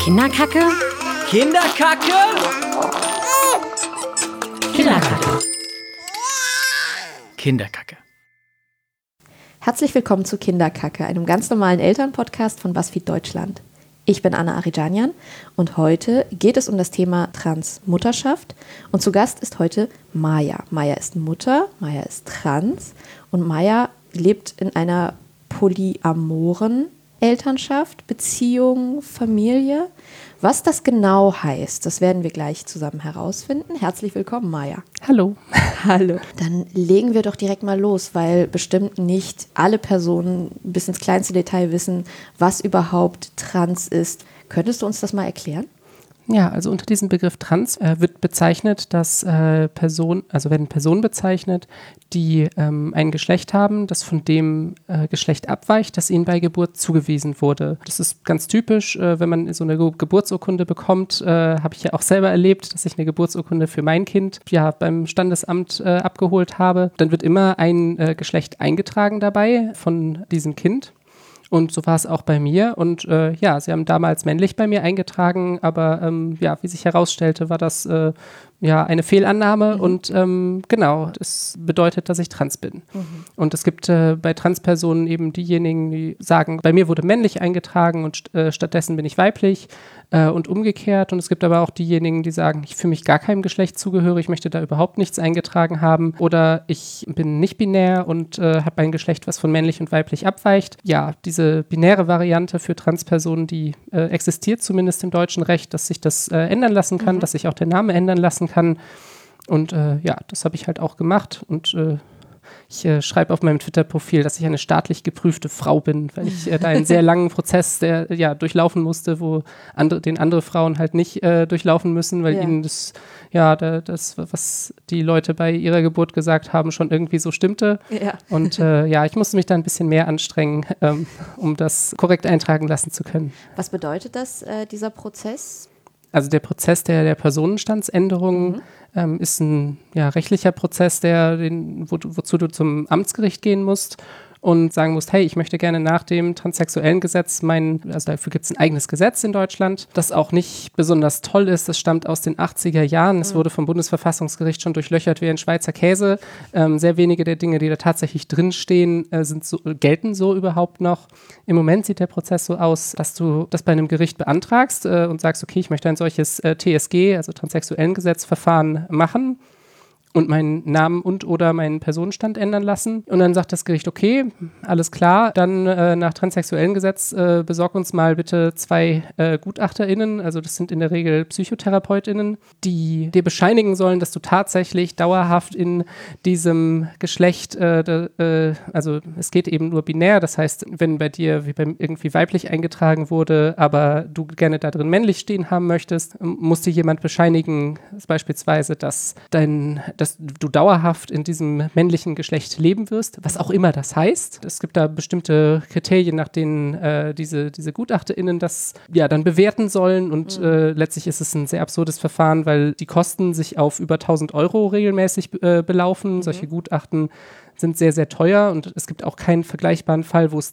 Kinderkacke? Kinderkacke? Kinderkacke. Kinderkacke. Herzlich willkommen zu Kinderkacke, einem ganz normalen Elternpodcast von BuzzFeed Deutschland. Ich bin Anna Arijanian und heute geht es um das Thema Transmutterschaft und zu Gast ist heute Maja. Maja ist Mutter, Maja ist trans und Maja lebt in einer polyamoren Elternschaft, Beziehung, Familie. Was das genau heißt, das werden wir gleich zusammen herausfinden. Herzlich willkommen, Maja. Hallo. Hallo. Dann legen wir doch direkt mal los, weil bestimmt nicht alle Personen bis ins kleinste Detail wissen, was überhaupt trans ist. Könntest du uns das mal erklären? Ja, also unter diesem Begriff Trans wird bezeichnet, dass werden Personen bezeichnet, die ein Geschlecht haben, das von dem Geschlecht abweicht, das ihnen bei Geburt zugewiesen wurde. Das ist ganz typisch, wenn man so eine Geburtsurkunde bekommt, habe ich ja auch selber erlebt, dass ich eine Geburtsurkunde für mein Kind beim Standesamt abgeholt habe. Dann wird immer ein Geschlecht eingetragen dabei von diesem Kind. Und so war es auch bei mir. Und sie haben damals männlich bei mir eingetragen, aber wie sich herausstellte, war das eine Fehlannahme. Und das bedeutet, dass ich trans bin. Und es gibt bei Transpersonen eben diejenigen, die sagen, bei mir wurde männlich eingetragen und stattdessen bin ich weiblich und umgekehrt. Und es gibt aber auch diejenigen, die sagen, ich fühle mich gar keinem Geschlecht zugehörig, ich möchte da überhaupt nichts eingetragen haben. Oder ich bin nicht binär und habe ein Geschlecht, was von männlich und weiblich abweicht. Ja, diese binäre Variante für Transpersonen, die existiert zumindest im deutschen Recht, dass sich das ändern lassen kann, dass sich auch der Name ändern lassen kann. Und das habe ich halt auch gemacht und ich schreibe auf meinem Twitter-Profil, dass ich eine staatlich geprüfte Frau bin, weil ich da einen sehr langen Prozess durchlaufen musste, den andere Frauen halt nicht durchlaufen müssen, weil ihnen das, was die Leute bei ihrer Geburt gesagt haben, schon irgendwie so stimmte. Ja. Und ich musste mich da ein bisschen mehr anstrengen, um das korrekt eintragen lassen zu können. Was bedeutet das, dieser Prozess? Also der Prozess der Personenstandsänderung ist ein rechtlicher Prozess, wozu du zum Amtsgericht gehen musst und sagen musst, hey, ich möchte gerne nach dem transsexuellen Gesetz dafür gibt es ein eigenes Gesetz in Deutschland, das auch nicht besonders toll ist. Das stammt aus den 80er Jahren. Es wurde vom Bundesverfassungsgericht schon durchlöchert wie ein Schweizer Käse. Sehr wenige der Dinge, die da tatsächlich drinstehen, gelten so überhaupt noch. Im Moment sieht der Prozess so aus, dass du das bei einem Gericht beantragst und sagst, okay, ich möchte ein solches TSG, also transsexuellen Gesetzverfahren machen und meinen Namen und/oder meinen Personenstand ändern lassen. Und dann sagt das Gericht, okay, alles klar, dann nach transsexuellen Gesetz besorg uns mal bitte 2 GutachterInnen, also das sind in der Regel PsychotherapeutInnen, die dir bescheinigen sollen, dass du tatsächlich dauerhaft in diesem Geschlecht, also es geht eben nur binär, das heißt, wenn bei dir irgendwie weiblich eingetragen wurde, aber du gerne da drin männlich stehen haben möchtest, muss dir jemand bescheinigen, beispielsweise, dass du dauerhaft in diesem männlichen Geschlecht leben wirst, was auch immer das heißt. Es gibt da bestimmte Kriterien, nach denen diese GutachterInnen das dann bewerten sollen und letztlich ist es ein sehr absurdes Verfahren, weil die Kosten sich auf über 1.000 Euro regelmäßig belaufen. Solche Gutachten sind sehr, sehr teuer und es gibt auch keinen vergleichbaren Fall, wo es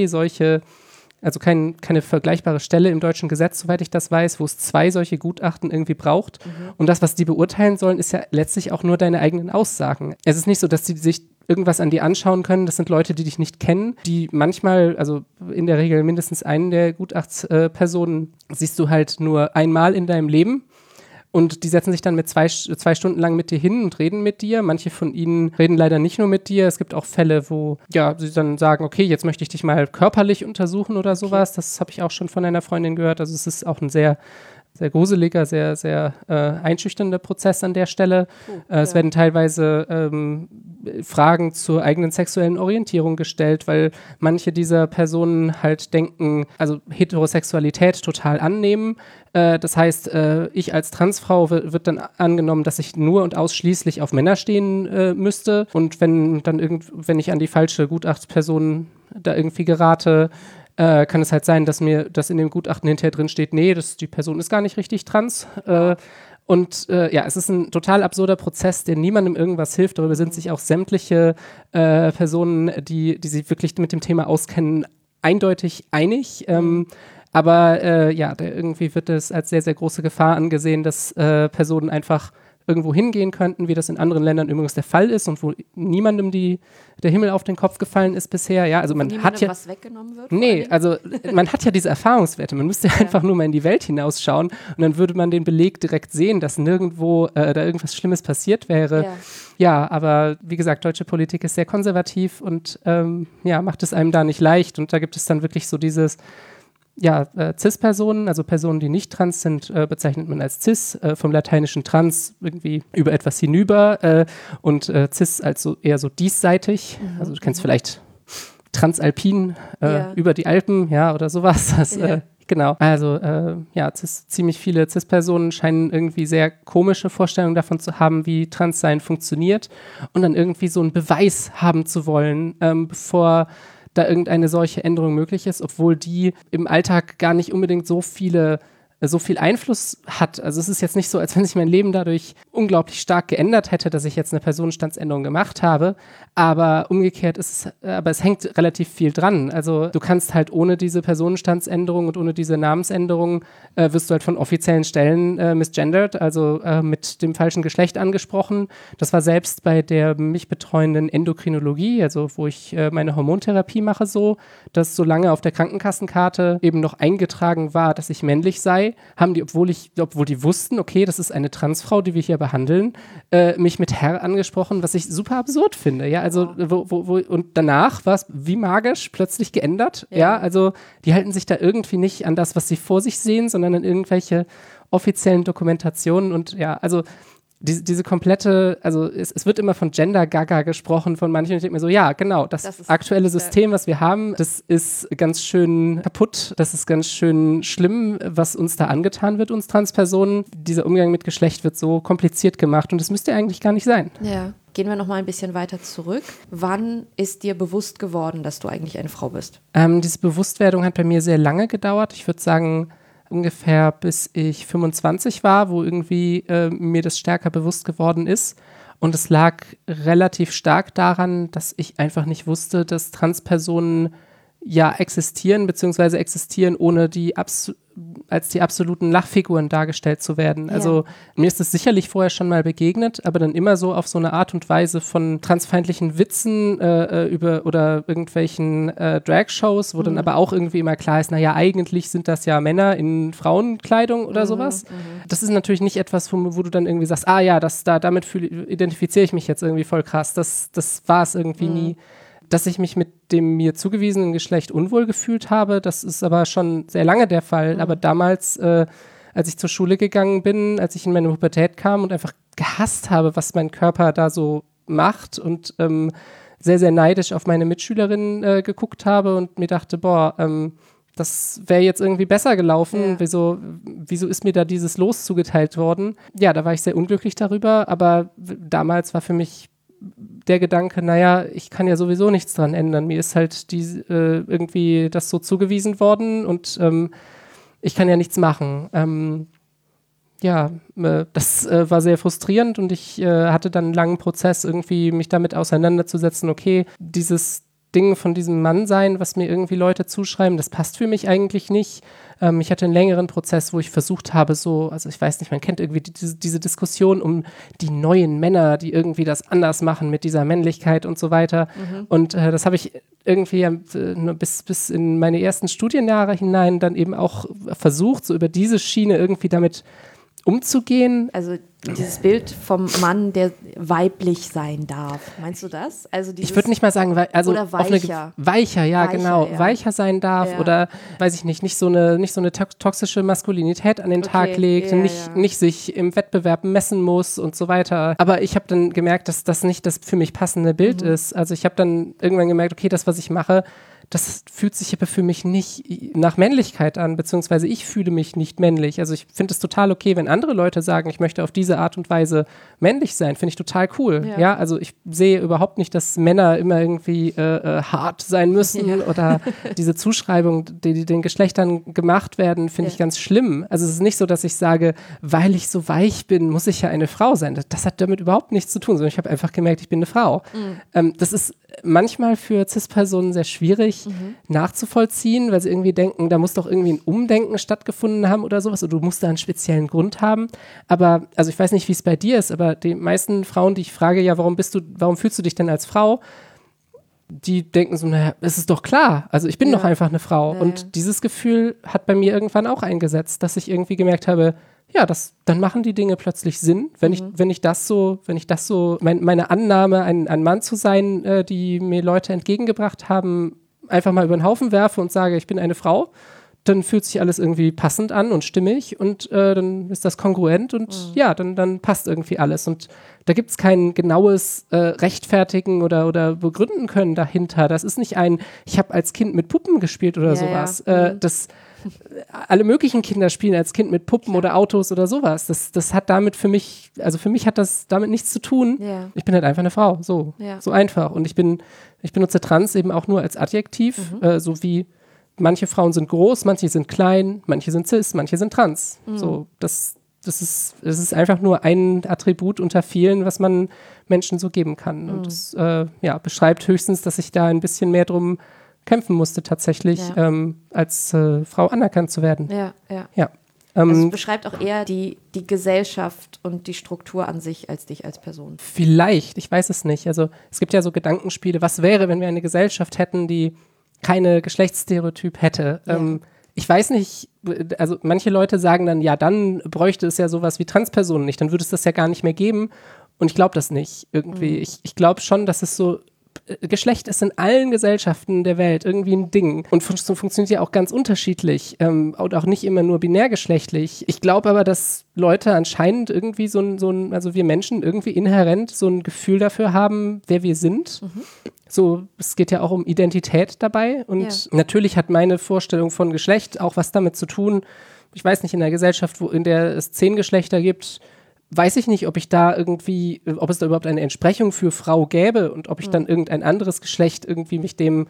keine vergleichbare Stelle im deutschen Gesetz, soweit ich das weiß, wo es 2 solche Gutachten irgendwie braucht. Und das, was die beurteilen sollen, ist ja letztlich auch nur deine eigenen Aussagen. Es ist nicht so, dass sie sich irgendwas an dir anschauen können. Das sind Leute, die dich nicht kennen, die manchmal, also in der Regel mindestens einen der Gutachtspersonen, siehst du halt nur einmal in deinem Leben. Und die setzen sich dann mit 2 Stunden lang mit dir hin und reden mit dir. Manche von ihnen reden leider nicht nur mit dir. Es gibt auch Fälle, wo sie dann sagen, okay, jetzt möchte ich dich mal körperlich untersuchen oder sowas. Das habe ich auch schon von einer Freundin gehört. Also es ist auch ein sehr, sehr gruseliger, sehr, sehr einschüchternder Prozess an der Stelle. Es werden teilweise Fragen zur eigenen sexuellen Orientierung gestellt, weil manche dieser Personen halt denken, also Heterosexualität total annehmen. Das heißt, ich als Transfrau wird dann angenommen, dass ich nur und ausschließlich auf Männer stehen müsste. Und wenn ich an die falsche Gutachtsperson da irgendwie gerate, kann es halt sein, dass in dem Gutachten hinterher drin steht, nee, die Person ist gar nicht richtig trans. Es ist ein total absurder Prozess, der niemandem irgendwas hilft. Darüber sind sich auch sämtliche Personen, die sich wirklich mit dem Thema auskennen, eindeutig einig. Aber irgendwie wird es als sehr, sehr große Gefahr angesehen, dass Personen einfach irgendwo hingehen könnten, wie das in anderen Ländern übrigens der Fall ist und wo niemandem der Himmel auf den Kopf gefallen ist bisher. Ja, also man hat ja was weggenommen wird. Nee, also man hat ja diese Erfahrungswerte. Man müsste einfach nur mal in die Welt hinausschauen und dann würde man den Beleg direkt sehen, dass nirgendwo da irgendwas Schlimmes passiert wäre. Ja, aber wie gesagt, deutsche Politik ist sehr konservativ und macht es einem da nicht leicht. Und da gibt es dann wirklich so dieses Cis-Personen, also Personen, die nicht trans sind, bezeichnet man als Cis, vom lateinischen trans irgendwie über etwas hinüber und Cis als eher so diesseitig. Also du kennst vielleicht Transalpin über die Alpen, oder sowas. Genau. Also ziemlich viele Cis-Personen scheinen irgendwie sehr komische Vorstellungen davon zu haben, wie Transsein funktioniert und dann irgendwie so einen Beweis haben zu wollen, bevor da irgendeine solche Änderung möglich ist, obwohl die im Alltag gar nicht unbedingt so viel Einfluss hat. Also es ist jetzt nicht so, als wenn sich mein Leben dadurch unglaublich stark geändert hätte, dass ich jetzt eine Personenstandsänderung gemacht habe, aber umgekehrt es hängt relativ viel dran. Also du kannst halt ohne diese Personenstandsänderung und ohne diese Namensänderung wirst du halt von offiziellen Stellen misgendert, also mit dem falschen Geschlecht angesprochen. Das war selbst bei der mich betreuenden Endokrinologie, also wo ich meine Hormontherapie mache so, dass solange auf der Krankenkassenkarte eben noch eingetragen war, dass ich männlich sei, haben die, obwohl die wussten, okay, das ist eine Transfrau, die wir hier behandeln, mich mit Herr angesprochen, was ich super absurd finde, ja, also und danach war es wie magisch plötzlich geändert, also die halten sich da irgendwie nicht an das, was sie vor sich sehen, sondern an irgendwelche offiziellen Dokumentationen und also diese komplette, also es wird immer von Gender-Gaga gesprochen von manchen und ich denke mir so, ja, genau, das aktuelle System, was wir haben, das ist ganz schön kaputt, das ist ganz schön schlimm, was uns da angetan wird, uns Transpersonen. Dieser Umgang mit Geschlecht wird so kompliziert gemacht und das müsste eigentlich gar nicht sein. Ja. Gehen wir noch mal ein bisschen weiter zurück. Wann ist dir bewusst geworden, dass du eigentlich eine Frau bist? Diese Bewusstwerdung hat bei mir sehr lange gedauert. Ich würde sagen, ungefähr bis ich 25 war, wo irgendwie mir das stärker bewusst geworden ist. Und es lag relativ stark daran, dass ich einfach nicht wusste, dass Transpersonen existieren, beziehungsweise existieren, ohne als die absoluten Lachfiguren dargestellt zu werden. Also mir ist es sicherlich vorher schon mal begegnet, aber dann immer so auf so eine Art und Weise von transfeindlichen Witzen oder irgendwelchen Drag-Shows, wo dann aber auch irgendwie immer klar ist, naja, eigentlich sind das ja Männer in Frauenkleidung oder sowas. Das ist natürlich nicht etwas, wo du dann irgendwie sagst, damit identifiziere ich mich jetzt irgendwie voll krass. Das war es irgendwie nie. Dass ich mich mit dem mir zugewiesenen Geschlecht unwohl gefühlt habe, das ist aber schon sehr lange der Fall. Aber damals, als ich zur Schule gegangen bin, als ich in meine Pubertät kam und einfach gehasst habe, was mein Körper da so macht und sehr, sehr neidisch auf meine Mitschülerinnen geguckt habe und mir dachte, das wäre jetzt irgendwie besser gelaufen. Ja. Wieso ist mir da dieses Los zugeteilt worden? Ja, da war ich sehr unglücklich darüber, aber damals war für mich der Gedanke, naja, ich kann ja sowieso nichts dran ändern. Mir ist halt irgendwie das so zugewiesen worden und ich kann ja nichts machen. Das war sehr frustrierend und ich hatte dann einen langen Prozess, irgendwie mich damit auseinanderzusetzen, okay, dieses Ding von diesem Mannsein, was mir irgendwie Leute zuschreiben, das passt für mich eigentlich nicht. Ich hatte einen längeren Prozess, wo ich versucht habe, also ich weiß nicht, man kennt irgendwie diese Diskussion um die neuen Männer, die irgendwie das anders machen mit dieser Männlichkeit und so weiter. Und das habe ich irgendwie bis in meine ersten Studienjahre hinein dann eben auch versucht, so über diese Schiene irgendwie damit umzugehen. Also dieses Bild vom Mann, der weiblich sein darf. Meinst du das? Also ich würde nicht mal sagen, oder weicher. Weicher, genau. Ja. Weicher sein darf oder, weiß ich nicht so eine toxische Maskulinität an den Tag legt, nicht sich im Wettbewerb messen muss und so weiter. Aber ich habe dann gemerkt, dass das nicht das für mich passende Bild ist. Also ich habe dann irgendwann gemerkt, okay, das, was ich mache, das fühlt sich aber für mich nicht nach Männlichkeit an, beziehungsweise ich fühle mich nicht männlich. Also ich finde es total okay, wenn andere Leute sagen, ich möchte auf diese Art und Weise männlich sein, finde ich total cool. Ja, also ich sehe überhaupt nicht, dass Männer immer irgendwie hart sein müssen oder diese Zuschreibung, die den Geschlechtern gemacht werden, finde ich ganz schlimm. Also es ist nicht so, dass ich sage, weil ich so weich bin, muss ich ja eine Frau sein. Das hat damit überhaupt nichts zu tun, sondern ich habe einfach gemerkt, ich bin eine Frau. Das ist manchmal für Cis-Personen sehr schwierig, schwierig nachzuvollziehen, weil sie irgendwie denken, da muss doch irgendwie ein Umdenken stattgefunden haben oder sowas, oder du musst da einen speziellen Grund haben. Aber, also ich weiß nicht, wie es bei dir ist, aber die meisten Frauen, die ich frage, ja, warum fühlst du dich denn als Frau? Die denken so, naja, es ist doch klar, also ich bin doch einfach eine Frau. Und dieses Gefühl hat bei mir irgendwann auch eingesetzt, dass ich irgendwie gemerkt habe, ja, dann machen die Dinge plötzlich Sinn, wenn ich das so, meine Annahme, ein Mann zu sein, die mir Leute entgegengebracht haben, einfach mal über den Haufen werfe und sage, ich bin eine Frau, dann fühlt sich alles irgendwie passend an und stimmig und dann ist das kongruent und dann passt irgendwie alles. Und da gibt es kein genaues Rechtfertigen oder begründen können dahinter. Das ist nicht ich habe als Kind mit Puppen gespielt oder sowas. Alle möglichen Kinder spielen als Kind mit Puppen oder Autos oder sowas. Das hat damit für mich hat das damit nichts zu tun. Ja. Ich bin halt einfach eine Frau, so einfach. Und ich benutze trans eben auch nur als Adjektiv, so wie manche Frauen sind groß, manche sind klein, manche sind cis, manche sind trans. So, das ist einfach nur ein Attribut unter vielen, was man Menschen so geben kann. Und das beschreibt höchstens, dass ich da ein bisschen mehr drum kämpfen musste, tatsächlich als Frau anerkannt zu werden. Ja. Also es beschreibt auch eher die Gesellschaft und die Struktur an sich als dich als Person. Vielleicht, ich weiß es nicht. Also es gibt ja so Gedankenspiele, was wäre, wenn wir eine Gesellschaft hätten, die keine Geschlechtsstereotyp hätte. Ich weiß nicht, also manche Leute sagen dann, ja, dann bräuchte es ja sowas wie Transpersonen nicht, dann würde es das ja gar nicht mehr geben. Und ich glaube das nicht irgendwie. Ich glaube schon, dass es so, Geschlecht ist in allen Gesellschaften der Welt irgendwie ein Ding und funktioniert ja auch ganz unterschiedlich und auch nicht immer nur binärgeschlechtlich. Ich glaube aber, dass Leute anscheinend irgendwie also wir Menschen irgendwie inhärent so ein Gefühl dafür haben, wer wir sind. So, es geht ja auch um Identität dabei und natürlich hat meine Vorstellung von Geschlecht auch was damit zu tun. Ich weiß nicht, in einer Gesellschaft, in der es 10 Geschlechter gibt, weiß ich nicht, ob es da überhaupt eine Entsprechung für Frau gäbe und ob ich dann irgendein anderes Geschlecht irgendwie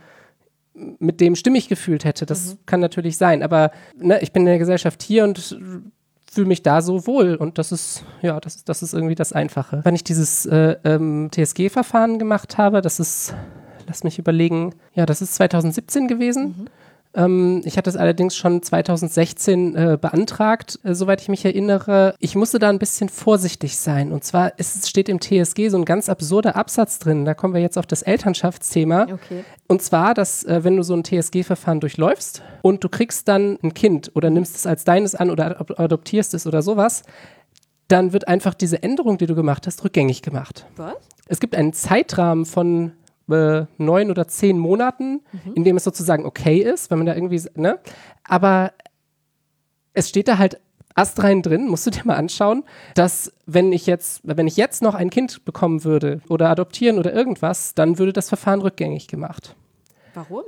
mit dem stimmig gefühlt hätte. Das kann natürlich sein, aber ich bin in der Gesellschaft hier und fühle mich da so wohl und das ist irgendwie das Einfache. Wenn ich dieses TSG-Verfahren gemacht habe, lass mich überlegen, das ist 2017 gewesen. Ich hatte es allerdings schon 2016 beantragt, soweit ich mich erinnere. Ich musste da ein bisschen vorsichtig sein. Und zwar steht im TSG so ein ganz absurder Absatz drin. Da kommen wir jetzt auf das Elternschaftsthema. Okay. Und zwar, dass wenn du so ein TSG-Verfahren durchläufst und du kriegst dann ein Kind oder nimmst es als deines an oder adoptierst es oder sowas, dann wird einfach diese Änderung, die du gemacht hast, rückgängig gemacht. Was? Es gibt einen Zeitrahmen von 9 oder 10 Monaten, in dem es sozusagen okay ist, wenn man da irgendwie, aber es steht da halt astrein drin, musst du dir mal anschauen, dass wenn ich jetzt noch ein Kind bekommen würde oder adoptieren oder irgendwas, dann würde das Verfahren rückgängig gemacht. Warum?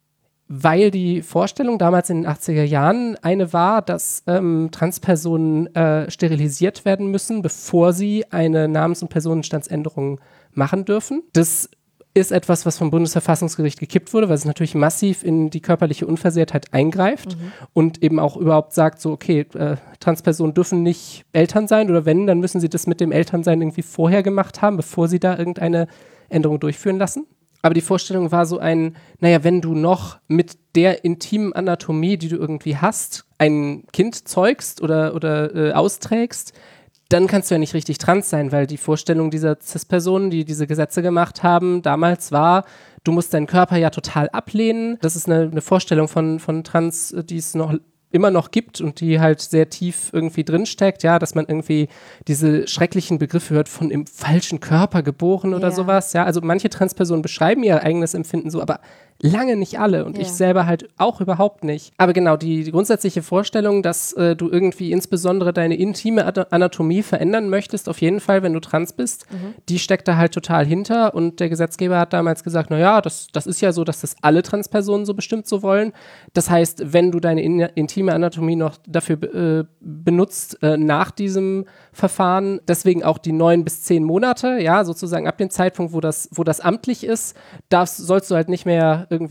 Weil die Vorstellung damals in den 80er Jahren eine war, dass Transpersonen sterilisiert werden müssen, bevor sie eine Namens- und Personenstandsänderung machen dürfen. Das ist etwas, was vom Bundesverfassungsgericht gekippt wurde, weil es natürlich massiv in die körperliche Unversehrtheit eingreift und eben auch überhaupt sagt, so okay, Transpersonen dürfen nicht Eltern sein oder wenn, dann müssen sie das mit dem Elternsein irgendwie vorher gemacht haben, bevor sie da irgendeine Änderung durchführen lassen. Aber die Vorstellung war so wenn du noch mit der intimen Anatomie, die du irgendwie hast, ein Kind zeugst oder austrägst, dann kannst du ja nicht richtig trans sein, weil die Vorstellung dieser Cis-Personen, die diese Gesetze gemacht haben, damals war, du musst deinen Körper ja total ablehnen. Das ist eine Vorstellung von Trans, die es immer noch gibt und die halt sehr tief irgendwie drinsteckt, dass man irgendwie diese schrecklichen Begriffe hört von im falschen Körper geboren oder sowas. Ja, also manche Transpersonen beschreiben ihr eigenes Empfinden so, aber lange nicht alle und ich selber halt auch überhaupt nicht. Aber genau, die grundsätzliche Vorstellung, dass du irgendwie insbesondere deine intime Anatomie verändern möchtest, auf jeden Fall, wenn du trans bist, die steckt da halt total hinter und der Gesetzgeber hat damals gesagt, das ist ja so, dass das alle Transpersonen so bestimmt so wollen. Das heißt, wenn du deine intime Anatomie noch dafür benutzt, nach diesem Verfahren, deswegen auch die 9 bis 10 Monate, sozusagen ab dem Zeitpunkt, wo das amtlich ist, sollst du halt nicht mehr irgendwie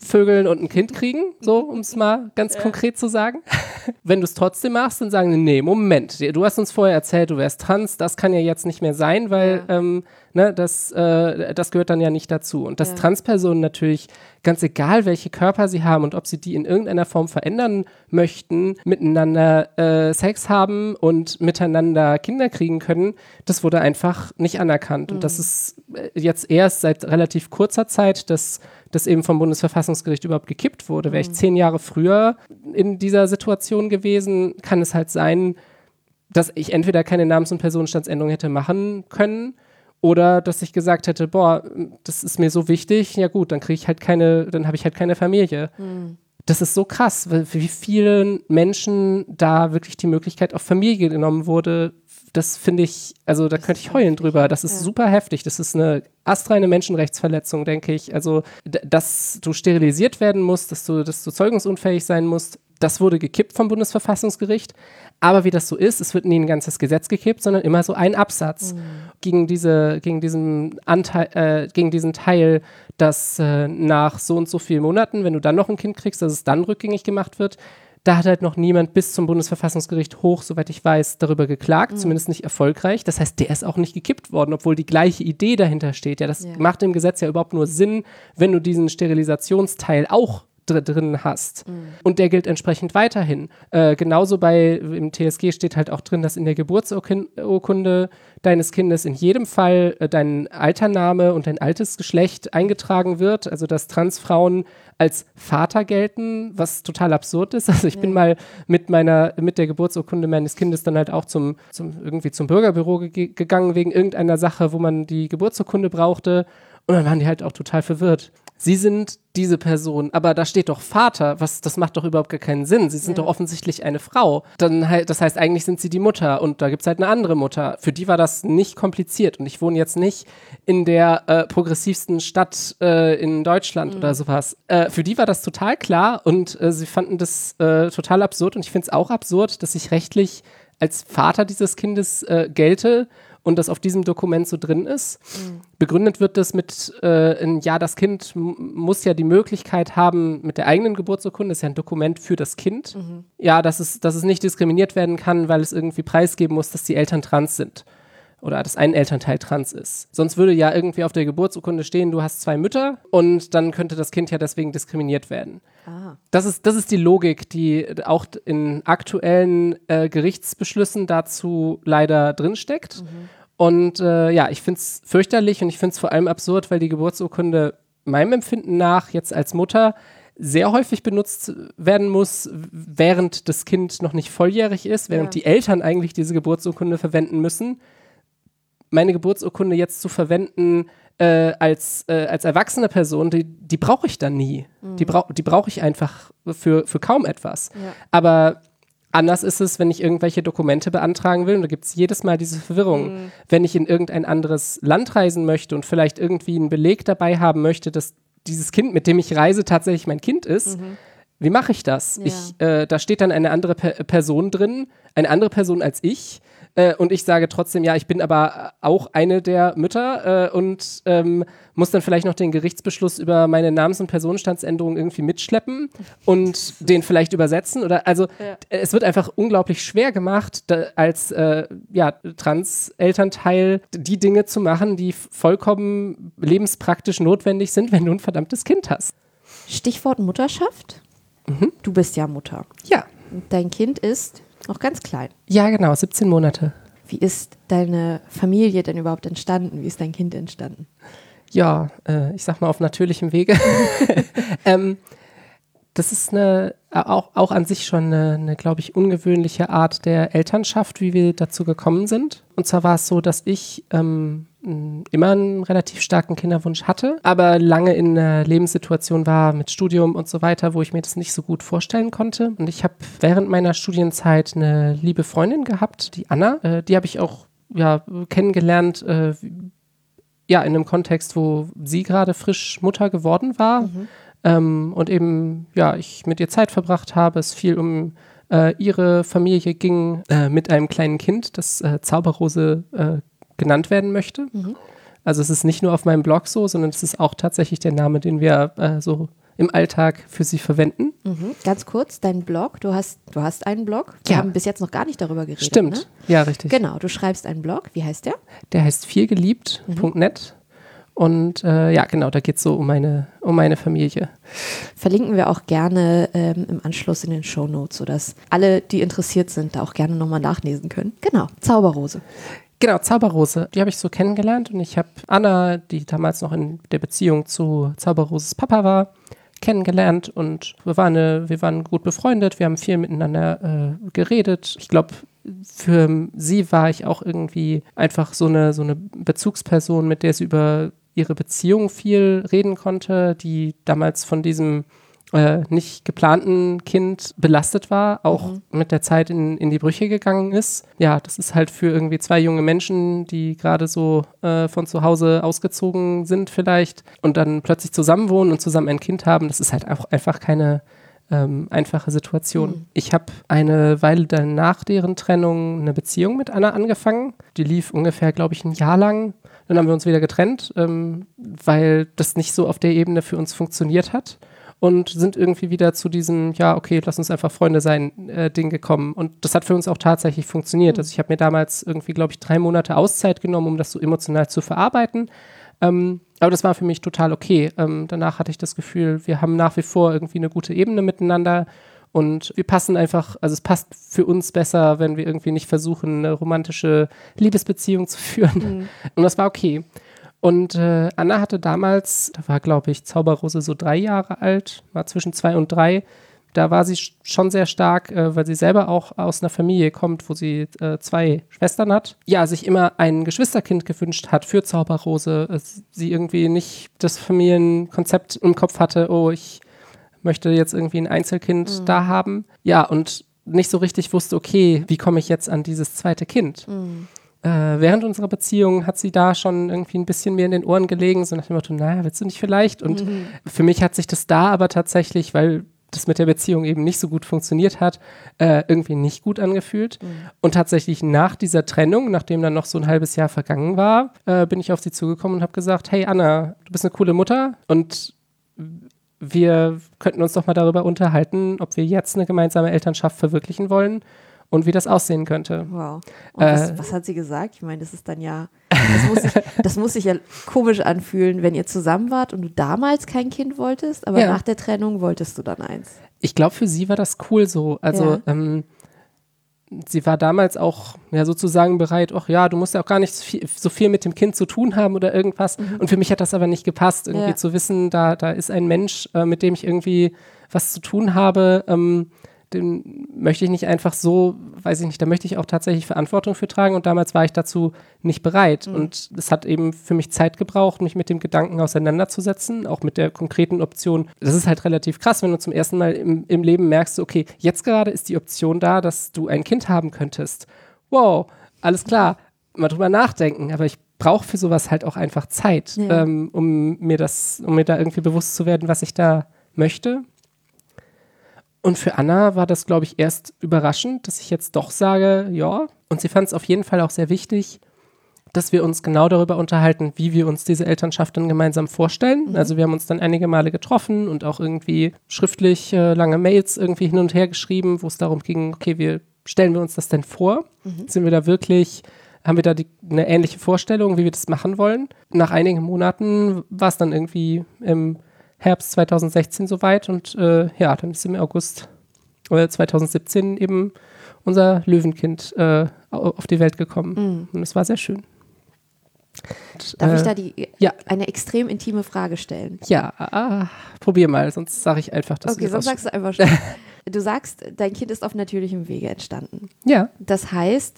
vögeln und ein Kind kriegen, so, um es mal ganz konkret zu sagen. Wenn du es trotzdem machst, dann sagen die, nee, Moment, du hast uns vorher erzählt, du wärst trans, das kann ja jetzt nicht mehr sein, weil das gehört dann ja nicht dazu. Und dass Transpersonen natürlich, ganz egal, welche Körper sie haben und ob sie die in irgendeiner Form verändern möchten, miteinander Sex haben und miteinander Kinder kriegen können, das wurde einfach nicht anerkannt. Und das ist jetzt erst seit relativ kurzer Zeit, dass das eben vom Bundesverfassungsgericht überhaupt gekippt wurde. Wäre ich 10 Jahre früher in dieser Situation gewesen, kann es halt sein, dass ich entweder keine Namens- und Personenstandsänderung hätte machen können oder dass ich gesagt hätte, boah, das ist mir so wichtig, ja gut, dann habe ich halt keine Familie. Das ist so krass, wie vielen Menschen da wirklich die Möglichkeit auf Familie genommen wurde. Das finde ich, also da könnte ich heulen drüber. Das ist super heftig. Das ist eine astreine Menschenrechtsverletzung, denke ich. Also, dass du sterilisiert werden musst, dass du zeugungsunfähig sein musst, das wurde gekippt vom Bundesverfassungsgericht. Aber wie das so ist, es wird nie ein ganzes Gesetz gekippt, sondern immer so ein Absatz gegen diesen Teil, dass nach so und so vielen Monaten, wenn du dann noch ein Kind kriegst, dass es dann rückgängig gemacht wird. Da hat halt noch niemand bis zum Bundesverfassungsgericht hoch, soweit ich weiß, darüber geklagt, zumindest nicht erfolgreich. Das heißt, der ist auch nicht gekippt worden, obwohl die gleiche Idee dahinter steht. Ja, das macht im Gesetz ja überhaupt nur Sinn, wenn du diesen Sterilisationsteil auch drin hast. Und der gilt entsprechend weiterhin. Genauso im TSG steht halt auch drin, dass in der Geburtsurkunde deines Kindes in jedem Fall dein Altername und dein altes Geschlecht eingetragen wird. Also dass Transfrauen als Vater gelten, was total absurd ist. Also ich bin mal mit der Geburtsurkunde meines Kindes dann halt auch zum Bürgerbüro gegangen wegen irgendeiner Sache, wo man die Geburtsurkunde brauchte. Und dann waren die halt auch total verwirrt. Sie sind diese Person, aber da steht doch Vater, das macht doch überhaupt gar keinen Sinn. Sie sind doch offensichtlich eine Frau. Das heißt, eigentlich sind sie die Mutter und da gibt es halt eine andere Mutter. Für die war das nicht kompliziert und ich wohne jetzt nicht in der progressivsten Stadt in Deutschland oder sowas. Für die war das total klar und sie fanden das total absurd und ich finde es auch absurd, dass ich rechtlich als Vater dieses Kindes gelte und das auf diesem Dokument so drin ist. Begründet wird das mit, das Kind muss ja die Möglichkeit haben, mit der eigenen Geburtsurkunde, das ist ja ein Dokument für das Kind, dass es nicht diskriminiert werden kann, weil es irgendwie preisgeben muss, dass die Eltern trans sind. Oder dass ein Elternteil trans ist. Sonst würde ja irgendwie auf der Geburtsurkunde stehen, du hast 2 Mütter und dann könnte das Kind ja deswegen diskriminiert werden. Das ist die Logik, die auch in aktuellen Gerichtsbeschlüssen dazu leider drinsteckt. Und ich finde es fürchterlich und ich finde es vor allem absurd, weil die Geburtsurkunde meinem Empfinden nach jetzt als Mutter sehr häufig benutzt werden muss, während das Kind noch nicht volljährig ist, während die Eltern eigentlich diese Geburtsurkunde verwenden müssen. Meine Geburtsurkunde jetzt zu verwenden als erwachsene Person, die brauche ich dann nie. Die brauche ich einfach für kaum etwas. Aber anders ist es, wenn ich irgendwelche Dokumente beantragen will und da gibt es jedes Mal diese Verwirrung. Wenn ich in irgendein anderes Land reisen möchte und vielleicht irgendwie einen Beleg dabei haben möchte, dass dieses Kind, mit dem ich reise, tatsächlich mein Kind ist, wie mache ich das? Da steht dann eine andere Person drin, eine andere Person als ich. Und ich sage trotzdem, ja, ich bin aber auch eine der Mütter und muss dann vielleicht noch den Gerichtsbeschluss über meine Namens- und Personenstandsänderung irgendwie mitschleppen und den vielleicht übersetzen. Es wird einfach unglaublich schwer gemacht, als Trans-Elternteil die Dinge zu machen, die vollkommen lebenspraktisch notwendig sind, wenn du ein verdammtes Kind hast. Stichwort Mutterschaft. Du bist ja Mutter. Ja. Dein Kind ist noch ganz klein. Ja, genau, 17 Monate. Wie ist deine Familie denn überhaupt entstanden? Wie ist dein Kind entstanden? Ja, ich sag mal auf natürlichem Wege. Das ist auch an sich schon eine, glaube ich, ungewöhnliche Art der Elternschaft, wie wir dazu gekommen sind. Und zwar war es so, dass ich immer einen relativ starken Kinderwunsch hatte, aber lange in einer Lebenssituation war mit Studium und so weiter, wo ich mir das nicht so gut vorstellen konnte. Und ich habe während meiner Studienzeit eine liebe Freundin gehabt, die Anna. Die habe ich auch kennengelernt, in einem Kontext, wo sie gerade frisch Mutter geworden war. Und eben, ich mit ihr Zeit verbracht habe, es viel um ihre Familie ging, mit einem kleinen Kind, das Zauberrose genannt werden möchte. Also es ist nicht nur auf meinem Blog so, sondern es ist auch tatsächlich der Name, den wir so im Alltag für sie verwenden. Ganz kurz, dein Blog, du hast einen Blog. Wir haben bis jetzt noch gar nicht darüber geredet. Stimmt, ne? Ja, richtig. Genau, du schreibst einen Blog. Wie heißt der? Der heißt vielgeliebt.net. Und genau, da geht es so um meine Familie. Verlinken wir auch gerne im Anschluss in den Shownotes, sodass alle, die interessiert sind, da auch gerne nochmal nachlesen können. Genau, Zauberrose. Genau, Zauberrose. Die habe ich so kennengelernt und ich habe Anna, die damals noch in der Beziehung zu Zauberroses Papa war, kennengelernt und wir waren gut befreundet, wir haben viel miteinander geredet. Ich glaube, für sie war ich auch irgendwie einfach so eine Bezugsperson, mit der sie über ihre Beziehung viel reden konnte, die damals von diesem nicht geplanten Kind belastet war, auch mit der Zeit in die Brüche gegangen ist. Ja, das ist halt für irgendwie zwei junge Menschen, die gerade so von zu Hause ausgezogen sind vielleicht und dann plötzlich zusammenwohnen und zusammen ein Kind haben, das ist halt auch einfach keine einfache Situation. Ich habe eine Weile dann nach deren Trennung eine Beziehung mit Anna angefangen. Die lief ungefähr, glaube ich, ein Jahr lang. Dann haben wir uns wieder getrennt, weil das nicht so auf der Ebene für uns funktioniert hat. Und sind irgendwie wieder zu diesem, ja, okay, lass uns einfach Freunde sein, Ding gekommen. Und das hat für uns auch tatsächlich funktioniert. Also ich habe mir damals irgendwie, glaube ich, 3 Monate Auszeit genommen, um das so emotional zu verarbeiten. Aber das war für mich total okay. Danach hatte ich das Gefühl, wir haben nach wie vor irgendwie eine gute Ebene miteinander. Und wir passen einfach, also es passt für uns besser, wenn wir irgendwie nicht versuchen, eine romantische Liebesbeziehung zu führen. Und das war okay. Und Anna hatte damals, da war, glaube ich, Zauberrose so 3 Jahre alt, war zwischen 2 und 3. Da war sie schon sehr stark, weil sie selber auch aus einer Familie kommt, wo sie 2 Schwestern hat. Ja, sich immer ein Geschwisterkind gewünscht hat für Zauberrose. Sie irgendwie nicht das Familienkonzept im Kopf hatte, oh, ich möchte jetzt irgendwie ein Einzelkind da haben. Ja, und nicht so richtig wusste, okay, wie komme ich jetzt an dieses zweite Kind? Während unserer Beziehung hat sie da schon irgendwie ein bisschen mehr in den Ohren gelegen, so nach dem Motto, naja, willst du nicht vielleicht? Und für mich hat sich das da aber tatsächlich, weil das mit der Beziehung eben nicht so gut funktioniert hat, irgendwie nicht gut angefühlt. Und tatsächlich nach dieser Trennung, nachdem dann noch so ein halbes Jahr vergangen war, bin ich auf sie zugekommen und habe gesagt, hey Anna, du bist eine coole Mutter und wir könnten uns doch mal darüber unterhalten, ob wir jetzt eine gemeinsame Elternschaft verwirklichen wollen und wie das aussehen könnte. Wow. Und was hat sie gesagt? Ich meine, das ist dann ja, das muss sich ja komisch anfühlen, wenn ihr zusammen wart und du damals kein Kind wolltest, aber nach der Trennung wolltest du dann eins. Ich glaube, für sie war das cool so. Also sie war damals auch sozusagen bereit, ach ja, du musst ja auch gar nicht so viel mit dem Kind zu tun haben oder irgendwas. Und für mich hat das aber nicht gepasst, irgendwie zu wissen, da ist ein Mensch, mit dem ich irgendwie was zu tun habe, den möchte ich nicht einfach so, weiß ich nicht, da möchte ich auch tatsächlich Verantwortung für tragen und damals war ich dazu nicht bereit und es hat eben für mich Zeit gebraucht, mich mit dem Gedanken auseinanderzusetzen, auch mit der konkreten Option. Das ist halt relativ krass, wenn du zum ersten Mal im Leben merkst, okay, jetzt gerade ist die Option da, dass du ein Kind haben könntest. Wow, alles klar, mal drüber nachdenken, aber ich brauche für sowas halt auch einfach Zeit, um mir da irgendwie bewusst zu werden, was ich da möchte. Und für Anna war das, glaube ich, erst überraschend, dass ich jetzt doch sage, ja. Und sie fand es auf jeden Fall auch sehr wichtig, dass wir uns genau darüber unterhalten, wie wir uns diese Elternschaft dann gemeinsam vorstellen. Also wir haben uns dann einige Male getroffen und auch irgendwie schriftlich lange Mails irgendwie hin und her geschrieben, wo es darum ging, okay, wie stellen wir uns das denn vor? Haben wir da eine ähnliche Vorstellung, wie wir das machen wollen? Nach einigen Monaten war es dann irgendwie im Herbst 2016 soweit und dann ist im August 2017 eben unser Löwenkind auf die Welt gekommen. Und es war sehr schön. Darf ich da eine extrem intime Frage stellen? Ja, probier mal, sonst sage ich einfach, dass okay, sonst sagst du einfach schon. Du sagst, dein Kind ist auf natürlichem Wege entstanden. Ja. Das heißt,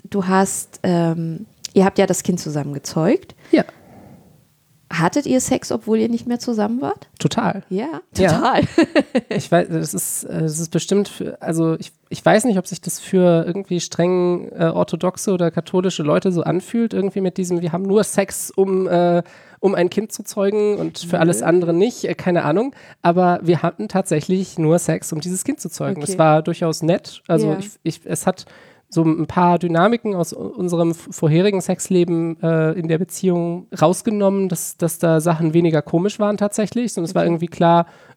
ihr habt ja das Kind zusammen gezeugt. Ja. Hattet ihr Sex, obwohl ihr nicht mehr zusammen wart? Total. Ja, total. Ja. Ich weiß, das ist bestimmt, ich weiß nicht, ob sich das für irgendwie streng orthodoxe oder katholische Leute so anfühlt, irgendwie mit diesem, wir haben nur Sex, um ein Kind zu zeugen und für alles andere nicht, keine Ahnung. Aber wir hatten tatsächlich nur Sex, um dieses Kind zu zeugen. Okay. Es war durchaus nett. Also es hat so ein paar Dynamiken aus unserem vorherigen Sexleben in der Beziehung rausgenommen, dass da Sachen weniger komisch waren tatsächlich. Und es war irgendwie klar,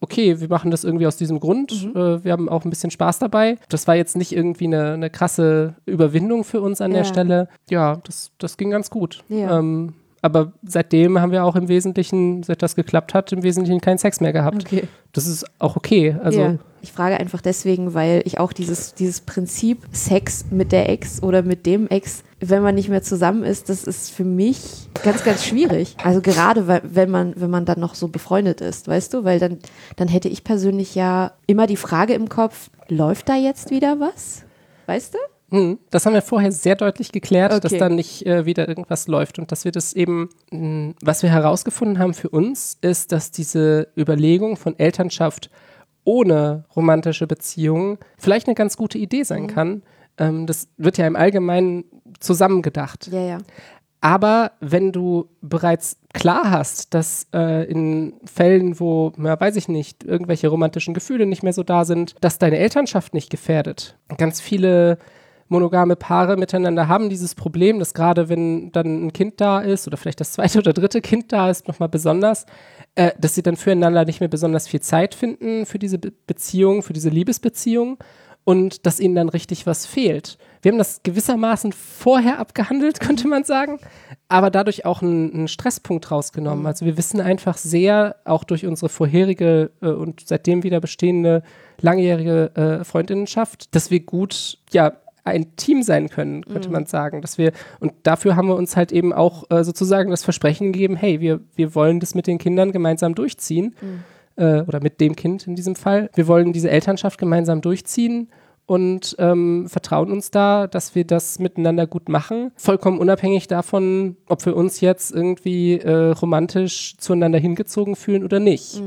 okay, wir machen das irgendwie aus diesem Grund. Wir haben auch ein bisschen Spaß dabei. Das war jetzt nicht irgendwie eine krasse Überwindung für uns an der Stelle. Ja, das ging ganz gut. Ja. Aber seitdem haben wir auch im Wesentlichen, seit das geklappt hat, im Wesentlichen keinen Sex mehr gehabt. Okay. Das ist auch okay. Also Ja. Ich frage einfach deswegen, weil ich auch dieses Prinzip Sex mit der Ex oder mit dem Ex, wenn man nicht mehr zusammen ist, das ist für mich ganz, ganz schwierig. Also gerade, wenn man dann noch so befreundet ist, weißt du? Weil dann hätte ich persönlich ja immer die Frage im Kopf, läuft da jetzt wieder was? Weißt du? Das haben wir vorher sehr deutlich geklärt, Okay. dass da nicht wieder irgendwas läuft und dass wir das eben, was wir herausgefunden haben für uns, ist, dass diese Überlegung von Elternschaft ohne romantische Beziehungen vielleicht eine ganz gute Idee sein kann. Das wird ja im Allgemeinen zusammengedacht. Ja, ja. Aber wenn du bereits klar hast, dass in Fällen, wo, weiß ich nicht, irgendwelche romantischen Gefühle nicht mehr so da sind, dass deine Elternschaft nicht gefährdet. Ganz viele monogame Paare miteinander haben dieses Problem, dass gerade wenn dann ein Kind da ist oder vielleicht das zweite oder dritte Kind da ist, nochmal besonders, dass sie dann füreinander nicht mehr besonders viel Zeit finden für diese Beziehung, für diese Liebesbeziehung und dass ihnen dann richtig was fehlt. Wir haben das gewissermaßen vorher abgehandelt, könnte man sagen, aber dadurch auch einen Stresspunkt rausgenommen. Also wir wissen einfach sehr, auch durch unsere vorherige und seitdem wieder bestehende langjährige Freundinnenschaft, dass wir gut, ein Team sein können, könnte man sagen. Und dafür haben wir uns halt eben auch sozusagen das Versprechen gegeben, hey, wir wollen das mit den Kindern gemeinsam durchziehen. Oder mit dem Kind in diesem Fall. Wir wollen diese Elternschaft gemeinsam durchziehen und vertrauen uns da, dass wir das miteinander gut machen. Vollkommen unabhängig davon, ob wir uns jetzt irgendwie romantisch zueinander hingezogen fühlen oder nicht.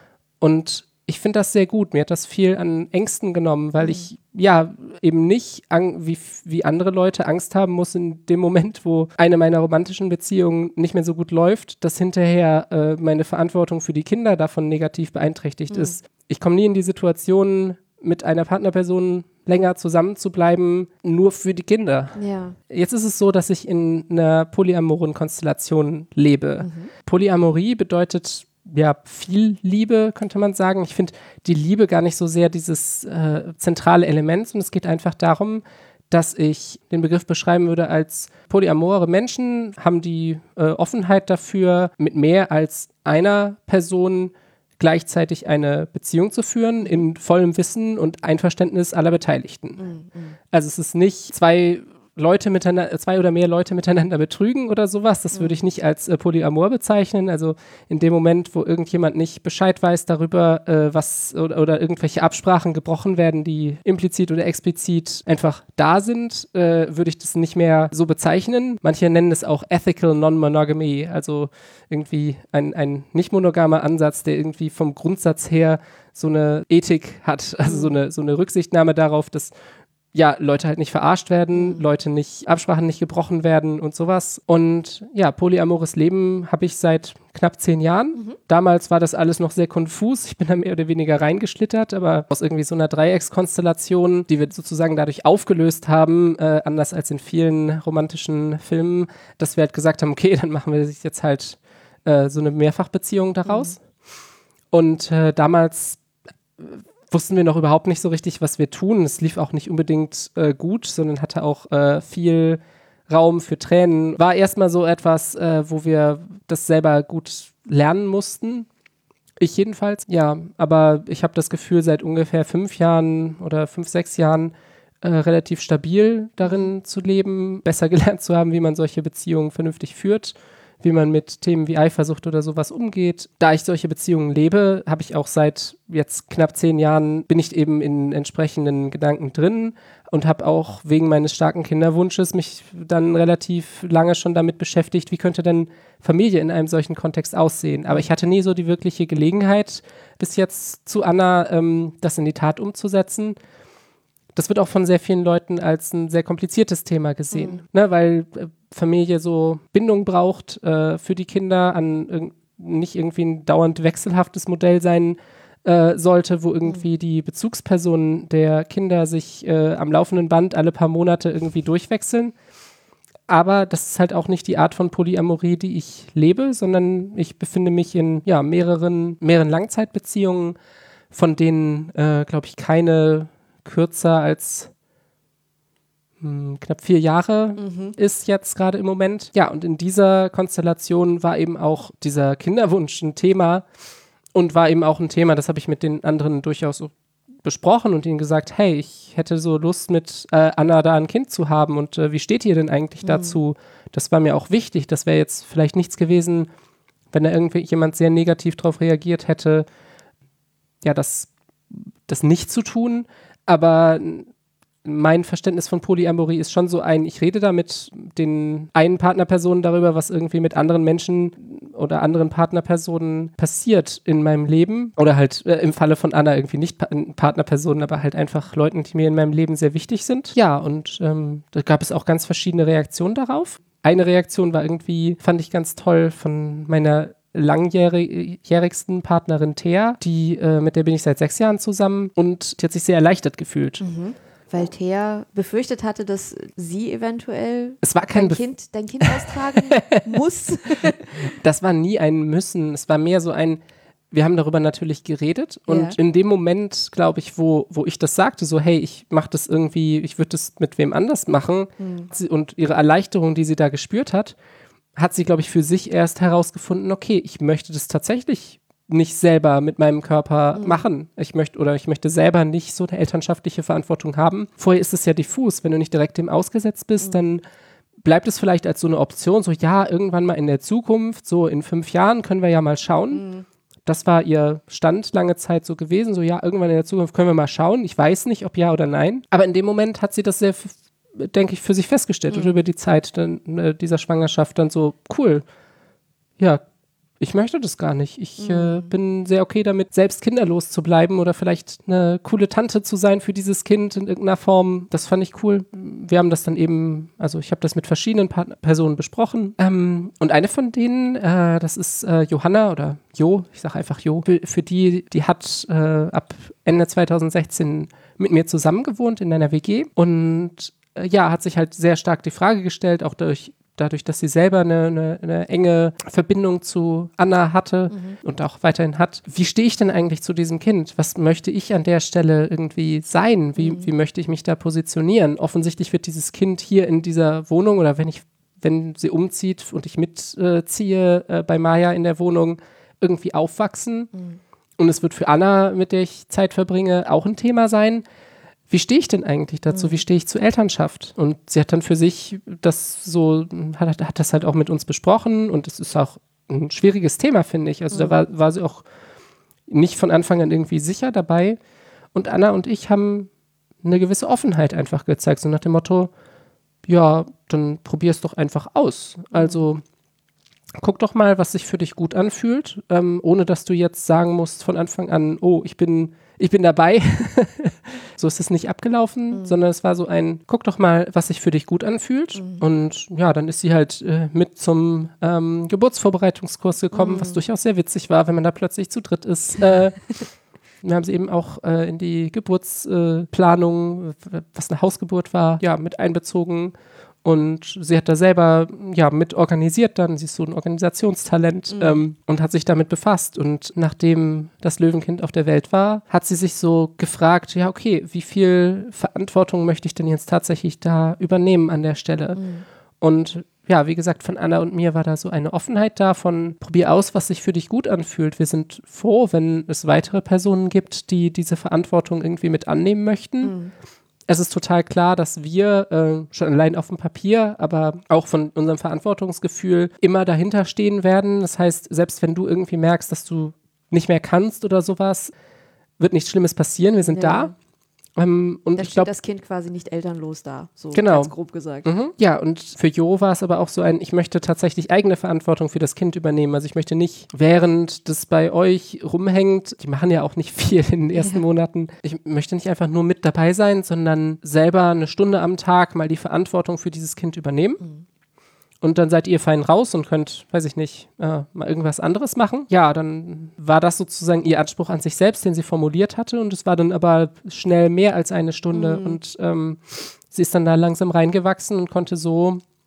Und ich finde das sehr gut. Mir hat das viel an Ängsten genommen, weil ich eben nicht wie andere Leute Angst haben muss in dem Moment, wo eine meiner romantischen Beziehungen nicht mehr so gut läuft, dass hinterher meine Verantwortung für die Kinder davon negativ beeinträchtigt ist. Ich komme nie in die Situation, mit einer Partnerperson länger zusammen zu bleiben, nur für die Kinder. Ja. Jetzt ist es so, dass ich in einer polyamoren Konstellation lebe. Polyamorie bedeutet viel Liebe, könnte man sagen. Ich finde die Liebe gar nicht so sehr dieses zentrale Element, sondern es geht einfach darum, dass ich den Begriff beschreiben würde als polyamore Menschen haben die Offenheit dafür, mit mehr als einer Person gleichzeitig eine Beziehung zu führen, in vollem Wissen und Einverständnis aller Beteiligten. Also es ist nicht zwei oder mehr Leute miteinander betrügen oder sowas. Das würde ich nicht als Polyamor bezeichnen. Also in dem Moment, wo irgendjemand nicht Bescheid weiß darüber, was oder irgendwelche Absprachen gebrochen werden, die implizit oder explizit einfach da sind, würde ich das nicht mehr so bezeichnen. Manche nennen es auch Ethical Non-Monogamy, also irgendwie ein nicht monogamer Ansatz, der irgendwie vom Grundsatz her so eine Ethik hat, also so eine Rücksichtnahme darauf, dass Leute halt nicht verarscht werden, Absprachen nicht gebrochen werden und sowas. Und polyamores Leben habe ich seit knapp 10 Jahren. Damals war das alles noch sehr konfus. Ich bin da mehr oder weniger reingeschlittert, aber aus irgendwie so einer Dreieckskonstellation, die wir sozusagen dadurch aufgelöst haben, anders als in vielen romantischen Filmen, dass wir halt gesagt haben, okay, dann machen wir jetzt halt so eine Mehrfachbeziehung daraus. Und damals wussten wir noch überhaupt nicht so richtig, was wir tun. Es lief auch nicht unbedingt gut, sondern hatte auch viel Raum für Tränen. War erstmal so etwas, wo wir das selber gut lernen mussten. Ich jedenfalls, aber ich habe das Gefühl, seit ungefähr 5 Jahren oder 5, 6 Jahren relativ stabil darin zu leben, besser gelernt zu haben, wie man solche Beziehungen vernünftig führt, wie man mit Themen wie Eifersucht oder sowas umgeht. Da ich solche Beziehungen lebe, habe ich auch seit jetzt knapp 10 Jahren, bin ich eben in entsprechenden Gedanken drin und habe auch wegen meines starken Kinderwunsches mich dann relativ lange schon damit beschäftigt, wie könnte denn Familie in einem solchen Kontext aussehen. Aber ich hatte nie so die wirkliche Gelegenheit, bis jetzt zu Anna, das in die Tat umzusetzen. Das wird auch von sehr vielen Leuten als ein sehr kompliziertes Thema gesehen, ne, weil Familie so Bindung braucht für die Kinder, nicht irgendwie ein dauernd wechselhaftes Modell sein sollte, wo irgendwie die Bezugspersonen der Kinder sich am laufenden Band alle paar Monate irgendwie durchwechseln. Aber das ist halt auch nicht die Art von Polyamorie, die ich lebe, sondern ich befinde mich in mehreren Langzeitbeziehungen, von denen, glaube ich, keine kürzer als knapp 4 Jahre ist jetzt gerade im Moment. Ja, und in dieser Konstellation war eben auch dieser Kinderwunsch ein Thema und war eben auch ein Thema, das habe ich mit den anderen durchaus so besprochen und ihnen gesagt, hey, ich hätte so Lust mit Anna da ein Kind zu haben und wie steht ihr denn eigentlich dazu? Das war mir auch wichtig, das wäre jetzt vielleicht nichts gewesen, wenn da jemand sehr negativ drauf reagiert hätte, ja, das nicht zu tun, aber mein Verständnis von Polyamorie ist schon so ich rede da mit den einen Partnerpersonen darüber, was irgendwie mit anderen Menschen oder anderen Partnerpersonen passiert in meinem Leben. Oder halt im Falle von Anna irgendwie nicht Partnerpersonen, aber halt einfach Leuten, die mir in meinem Leben sehr wichtig sind. Ja, und da gab es auch ganz verschiedene Reaktionen darauf. Eine Reaktion war irgendwie, fand ich ganz toll, von meiner langjährigsten Partnerin Thea, mit der bin ich seit 6 Jahren zusammen und die hat sich sehr erleichtert gefühlt. Weil Thea befürchtet hatte, dass sie eventuell dein Kind austragen muss. Das war nie ein Müssen, es war mehr so wir haben darüber natürlich geredet und in dem Moment, glaube ich, wo ich das sagte, so hey, ich mache das irgendwie, ich würde das mit wem anders machen und ihre Erleichterung, die sie da gespürt hat sie, glaube ich, für sich erst herausgefunden, okay, ich möchte das tatsächlich nicht selber mit meinem Körper machen. Ich möchte selber nicht so eine elternschaftliche Verantwortung haben. Vorher ist es ja diffus, wenn du nicht direkt dem ausgesetzt bist, dann bleibt es vielleicht als so eine Option, so ja, irgendwann mal in der Zukunft, so in 5 Jahren können wir ja mal schauen. Das war ihr Stand lange Zeit so gewesen, so ja, irgendwann in der Zukunft können wir mal schauen. Ich weiß nicht, ob ja oder nein. Aber in dem Moment hat sie das sehr, denke ich, für sich festgestellt und über die Zeit dann, dieser Schwangerschaft dann so, cool, ja, ich möchte das gar nicht. Ich bin sehr okay damit, selbst kinderlos zu bleiben oder vielleicht eine coole Tante zu sein für dieses Kind in irgendeiner Form. Das fand ich cool. Wir haben das dann eben, also ich habe das mit verschiedenen Personen besprochen. Und eine von denen, das ist Johanna oder Jo, ich sage einfach Jo, für die hat ab Ende 2016 mit mir zusammen gewohnt in einer WG und hat sich halt sehr stark die Frage gestellt, auch dadurch, dass sie selber eine enge Verbindung zu Anna hatte und auch weiterhin hat. Wie stehe ich denn eigentlich zu diesem Kind? Was möchte ich an der Stelle irgendwie sein? Wie möchte ich mich da positionieren? Offensichtlich wird dieses Kind hier in dieser Wohnung oder wenn sie umzieht und ich mitziehe bei Maya in der Wohnung, irgendwie aufwachsen. Und es wird für Anna, mit der ich Zeit verbringe, auch ein Thema sein. Wie stehe ich denn eigentlich dazu? Wie stehe ich zur Elternschaft? Und sie hat dann für sich das so, hat das halt auch mit uns besprochen und es ist auch ein schwieriges Thema, finde ich. Also da war sie auch nicht von Anfang an irgendwie sicher dabei. Und Anna und ich haben eine gewisse Offenheit einfach gezeigt, so nach dem Motto, ja, dann probier es doch einfach aus. Also guck doch mal, was sich für dich gut anfühlt, ohne dass du jetzt sagen musst von Anfang an, oh, ich bin dabei. So ist es nicht abgelaufen, sondern es war so guck doch mal, was sich für dich gut anfühlt. Und ja, dann ist sie halt mit zum Geburtsvorbereitungskurs gekommen, was durchaus sehr witzig war, wenn man da plötzlich zu dritt ist. Wir haben sie eben auch in die Geburtsplanung, was eine Hausgeburt war, ja, mit einbezogen. Und sie hat da selber mit organisiert dann, sie ist so ein Organisationstalent und hat sich damit befasst. Und nachdem das Löwenkind auf der Welt war, hat sie sich so gefragt, ja okay, wie viel Verantwortung möchte ich denn jetzt tatsächlich da übernehmen an der Stelle? Und ja, wie gesagt, von Anna und mir war da so eine Offenheit da von, probier aus, was sich für dich gut anfühlt. Wir sind froh, wenn es weitere Personen gibt, die diese Verantwortung irgendwie mit annehmen möchten. Es ist total klar, dass wir schon allein auf dem Papier, aber auch von unserem Verantwortungsgefühl immer dahinter stehen werden. Das heißt, selbst wenn du irgendwie merkst, dass du nicht mehr kannst oder sowas, wird nichts Schlimmes passieren. Wir sind da. Und dann ich steht glaube, das Kind quasi nicht elternlos da, so genau. Ganz grob gesagt. Ja, und für Jo war es aber auch so ich möchte tatsächlich eigene Verantwortung für das Kind übernehmen. Also ich möchte nicht, während das bei euch rumhängt, die machen ja auch nicht viel in den ersten Monaten, ich möchte nicht einfach nur mit dabei sein, sondern selber eine Stunde am Tag mal die Verantwortung für dieses Kind übernehmen. Und dann seid ihr fein raus und könnt, weiß ich nicht, mal irgendwas anderes machen. Ja, dann war das sozusagen ihr Anspruch an sich selbst, den sie formuliert hatte. Und es war dann aber schnell mehr als eine Stunde. Und sie ist dann da langsam reingewachsen und konnte so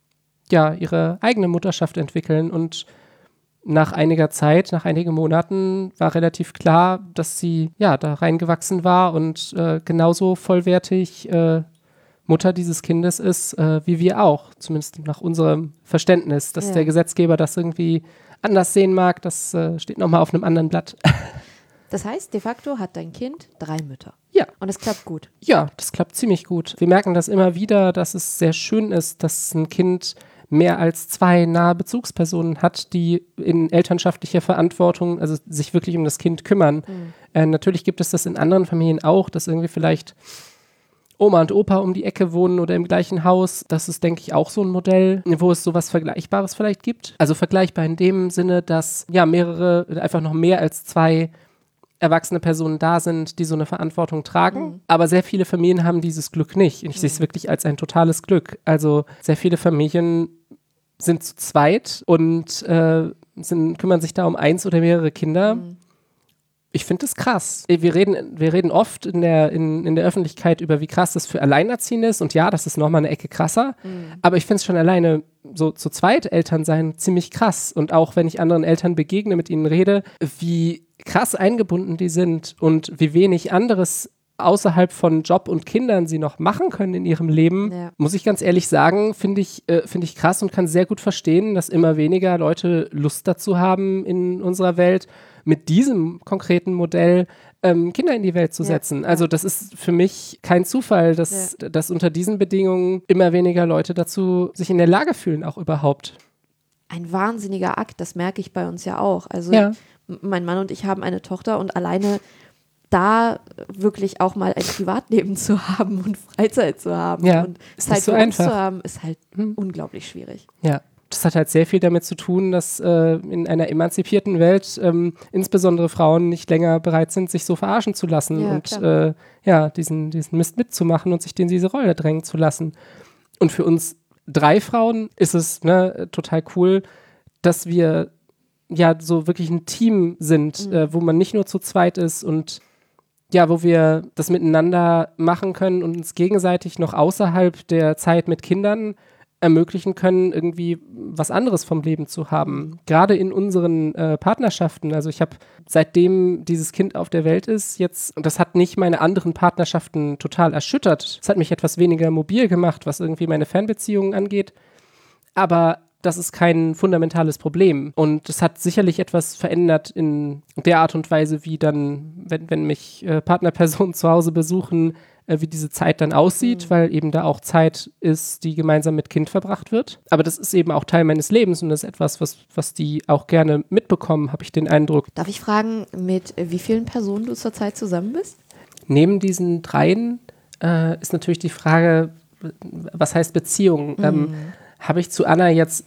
ihre eigene Mutterschaft entwickeln. Und nach einiger Zeit, nach einigen Monaten war relativ klar, dass sie da reingewachsen war und genauso vollwertig Mutter dieses Kindes ist, wie wir auch, zumindest nach unserem Verständnis. Dass der Gesetzgeber das irgendwie anders sehen mag, das steht nochmal auf einem anderen Blatt. Das heißt, de facto hat dein Kind 3 Mütter. Ja. Und es klappt gut. Ja, das klappt ziemlich gut. Wir merken das immer wieder, dass es sehr schön ist, dass ein Kind mehr als 2 nahe Bezugspersonen hat, die in elternschaftlicher Verantwortung, also sich wirklich um das Kind kümmern. Natürlich gibt es das in anderen Familien auch, dass irgendwie vielleicht Oma und Opa um die Ecke wohnen oder im gleichen Haus. Das ist, denke ich, auch so ein Modell, wo es sowas Vergleichbares vielleicht gibt. Also vergleichbar in dem Sinne, dass einfach noch mehr als 2 erwachsene Personen da sind, die so eine Verantwortung tragen. Aber sehr viele Familien haben dieses Glück nicht. Und ich sehe es wirklich als ein totales Glück. Also sehr viele Familien sind zu zweit und kümmern sich da um 1 oder mehrere Kinder. Ich finde das krass. Wir reden oft in der Öffentlichkeit über, wie krass das für Alleinerziehende ist. Und ja, das ist nochmal eine Ecke krasser. Aber ich finde es schon alleine so zu zweit Eltern sein ziemlich krass. Und auch wenn ich anderen Eltern begegne, mit ihnen rede, wie krass eingebunden die sind und wie wenig anderes außerhalb von Job und Kindern sie noch machen können in ihrem Leben, muss ich ganz ehrlich sagen, finde ich krass und kann sehr gut verstehen, dass immer weniger Leute Lust dazu haben in unserer Welt, mit diesem konkreten Modell Kinder in die Welt zu setzen. Also das ist für mich kein Zufall, dass unter diesen Bedingungen immer weniger Leute dazu sich in der Lage fühlen, auch überhaupt. Ein wahnsinniger Akt, das merke ich bei uns ja auch. Also mein Mann und ich haben eine Tochter und alleine da wirklich auch mal ein Privatleben zu haben und Freizeit zu haben und Zeit für uns zu haben, ist halt unglaublich schwierig. Ja. Das hat halt sehr viel damit zu tun, dass in einer emanzipierten Welt insbesondere Frauen nicht länger bereit sind, sich so verarschen zu lassen und diesen Mist mitzumachen und sich in diese Rolle drängen zu lassen. Und für uns 3 Frauen ist es total cool, dass wir so wirklich ein Team sind, wo man nicht nur zu zweit ist und wo wir das miteinander machen können und uns gegenseitig noch außerhalb der Zeit mit Kindern ermöglichen können, irgendwie was anderes vom Leben zu haben. Gerade in unseren Partnerschaften. Also ich habe, seitdem dieses Kind auf der Welt ist, und das hat nicht meine anderen Partnerschaften total erschüttert. Es hat mich etwas weniger mobil gemacht, was irgendwie meine Fernbeziehungen angeht. Aber das ist kein fundamentales Problem. Und es hat sicherlich etwas verändert in der Art und Weise, wie dann, wenn mich Partnerpersonen zu Hause besuchen, wie diese Zeit dann aussieht, weil eben da auch Zeit ist, die gemeinsam mit Kind verbracht wird. Aber das ist eben auch Teil meines Lebens und das ist etwas, was die auch gerne mitbekommen, habe ich den Eindruck. Darf ich fragen, mit wie vielen Personen du zurzeit zusammen bist? Neben diesen 3 ist natürlich die Frage, was heißt Beziehung? Habe ich zu Anna das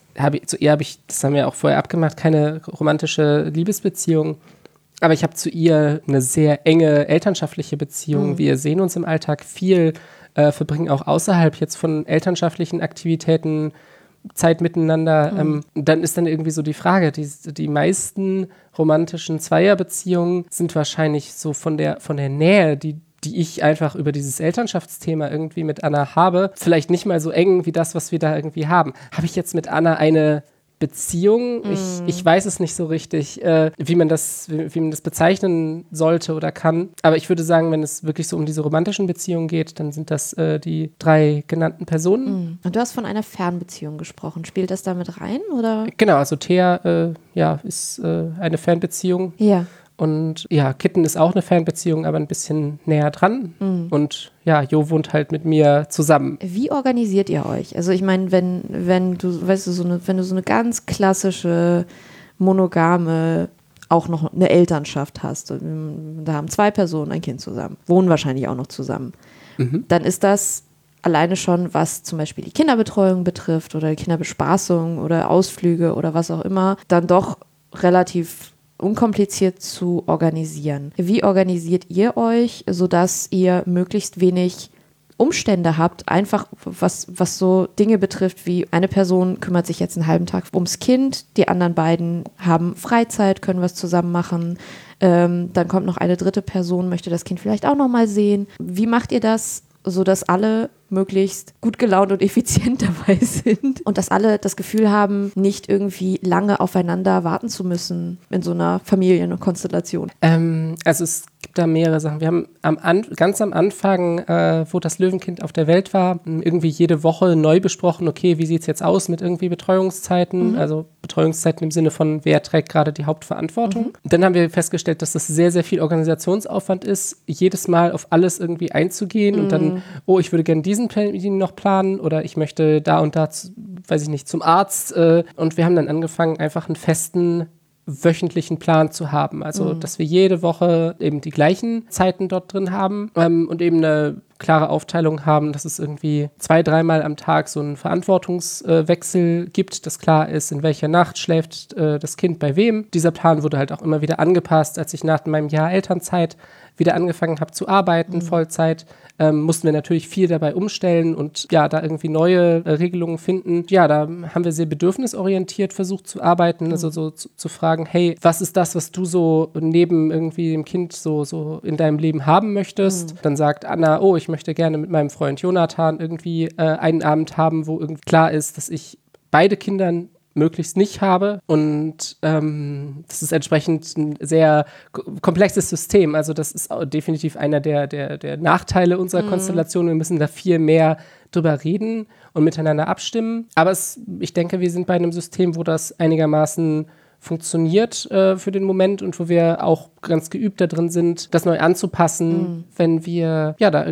haben wir auch vorher abgemacht, keine romantische Liebesbeziehung. Aber ich habe zu ihr eine sehr enge elternschaftliche Beziehung. Wir sehen uns im Alltag viel, verbringen auch außerhalb jetzt von elternschaftlichen Aktivitäten Zeit miteinander. Dann ist dann irgendwie so die Frage, die meisten romantischen Zweierbeziehungen sind wahrscheinlich so von der Nähe, die ich einfach über dieses Elternschaftsthema irgendwie mit Anna habe, vielleicht nicht mal so eng wie das, was wir da irgendwie haben. Habe ich jetzt mit Anna eine Beziehung? Ich weiß es nicht so richtig, wie man das bezeichnen sollte oder kann. Aber ich würde sagen, wenn es wirklich so um diese romantischen Beziehungen geht, dann sind das die 3 genannten Personen. Und du hast von einer Fernbeziehung gesprochen. Spielt das damit rein, oder? Genau, also Thea ist eine Fernbeziehung. Ja. Und Kitten ist auch eine Fernbeziehung, aber ein bisschen näher dran. Und Jo wohnt halt mit mir zusammen. Wie organisiert ihr euch? Also ich meine, wenn du so eine ganz klassische, monogame, auch noch eine Elternschaft hast, da haben 2 Personen ein Kind zusammen, wohnen wahrscheinlich auch noch zusammen, dann ist das alleine schon, was zum Beispiel die Kinderbetreuung betrifft oder Kinderbespaßung oder Ausflüge oder was auch immer, dann doch relativ unkompliziert zu organisieren. Wie organisiert ihr euch, sodass ihr möglichst wenig Umstände habt, einfach was so Dinge betrifft, wie eine Person kümmert sich jetzt einen halben Tag ums Kind, die anderen beiden haben Freizeit, können was zusammen machen, dann kommt noch eine dritte Person, möchte das Kind vielleicht auch noch mal sehen. Wie macht ihr das, sodass alle möglichst gut gelaunt und effizient dabei sind und dass alle das Gefühl haben, nicht irgendwie lange aufeinander warten zu müssen in so einer Familienkonstellation. Also es gibt da mehrere Sachen. Wir haben ganz am Anfang, wo das Löwenkind auf der Welt war, irgendwie jede Woche neu besprochen, okay, wie sieht es jetzt aus mit irgendwie Betreuungszeiten, also Betreuungszeiten im Sinne von, wer trägt gerade die Hauptverantwortung. Dann haben wir festgestellt, dass das sehr, sehr viel Organisationsaufwand ist, jedes Mal auf alles irgendwie einzugehen und dann, ich würde gerne diesen Termin noch planen oder ich möchte da und da, weiß ich nicht, zum Arzt. Und wir haben dann angefangen, einfach einen festen wöchentlichen Plan zu haben. Also, dass wir jede Woche eben die gleichen Zeiten dort drin haben und eben eine klare Aufteilung haben, dass es irgendwie 2-3 Mal am Tag so einen Verantwortungswechsel gibt, dass klar ist, in welcher Nacht schläft das Kind bei wem. Dieser Plan wurde halt auch immer wieder angepasst. Als ich nach meinem Jahr Elternzeit wieder angefangen habe zu arbeiten, Vollzeit, mussten wir natürlich viel dabei umstellen und ja, da irgendwie neue Regelungen finden. Ja, da haben wir sehr bedürfnisorientiert versucht zu arbeiten, also so zu fragen, hey, was ist das, was du so neben irgendwie dem Kind so in deinem Leben haben möchtest? Dann sagt Anna, ich möchte gerne mit meinem Freund Jonathan irgendwie einen Abend haben, wo irgendwie klar ist, dass ich beide Kindern möglichst nicht habe und das ist entsprechend ein sehr komplexes System, also das ist definitiv einer der Nachteile unserer Konstellation, wir müssen da viel mehr drüber reden und miteinander abstimmen, aber ich denke, wir sind bei einem System, wo das einigermaßen funktioniert für den Moment und wo wir auch ganz geübt da drin sind, das neu anzupassen, wenn wir da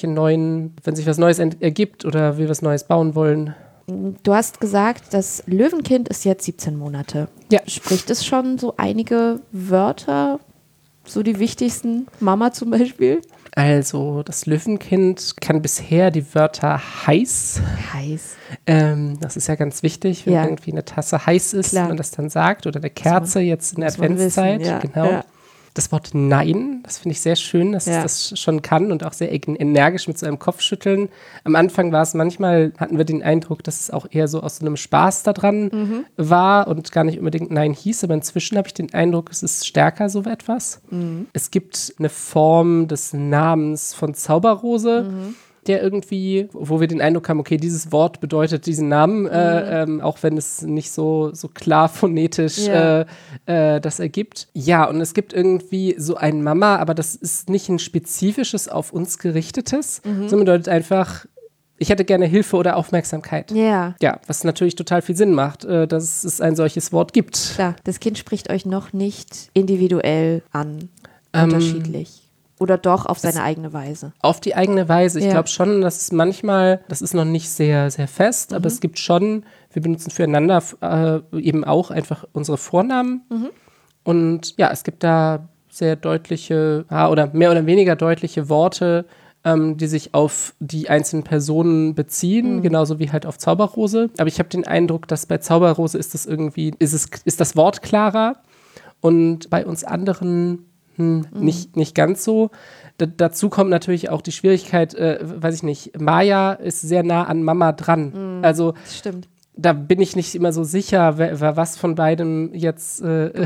wenn sich was Neues ergibt oder wir was Neues bauen wollen. Du hast gesagt, das Löwenkind ist jetzt 17 Monate. Ja. Spricht es schon so einige Wörter, so die wichtigsten? Mama zum Beispiel? Also das Löwenkind kann bisher die Wörter heiß. Heiß. Das ist ja ganz wichtig, wenn irgendwie eine Tasse heiß ist, wenn man das dann sagt. Oder eine Kerze jetzt in der Adventszeit. Ja. Genau. Ja. Das Wort Nein, das finde ich sehr schön, dass es das schon kann und auch sehr energisch mit so einem Kopfschütteln. Am Anfang hatten wir den Eindruck, dass es auch eher so aus so einem Spaß da dran war und gar nicht unbedingt Nein hieß, aber inzwischen habe ich den Eindruck, es ist stärker so etwas. Es gibt eine Form des Namens von Zauberrose, der irgendwie, wo wir den Eindruck haben, okay, dieses Wort bedeutet diesen Namen, auch wenn es nicht so klar phonetisch das ergibt. Ja, und es gibt irgendwie so ein Mama, aber das ist nicht ein spezifisches auf uns gerichtetes, sondern bedeutet einfach, ich hätte gerne Hilfe oder Aufmerksamkeit. Ja. Ja, was natürlich total viel Sinn macht, dass es ein solches Wort gibt. Klar, das Kind spricht euch noch nicht individuell an, unterschiedlich. Oder doch auf seine eigene Weise? Auf die eigene Weise. Ich glaube schon, dass es manchmal, das ist noch nicht sehr, sehr fest, aber es gibt schon, wir benutzen füreinander eben auch einfach unsere Vornamen. Und ja, es gibt da sehr deutliche oder mehr oder weniger deutliche Worte, die sich auf die einzelnen Personen beziehen, genauso wie halt auf Zauberrose. Aber ich habe den Eindruck, dass bei Zauberrose ist das Wort klarer und bei uns anderen nicht ganz so. Dazu kommt natürlich auch die Schwierigkeit, weiß ich nicht, Maya ist sehr nah an Mama dran. Also Stimmt. Da bin ich nicht immer so sicher, was von beidem jetzt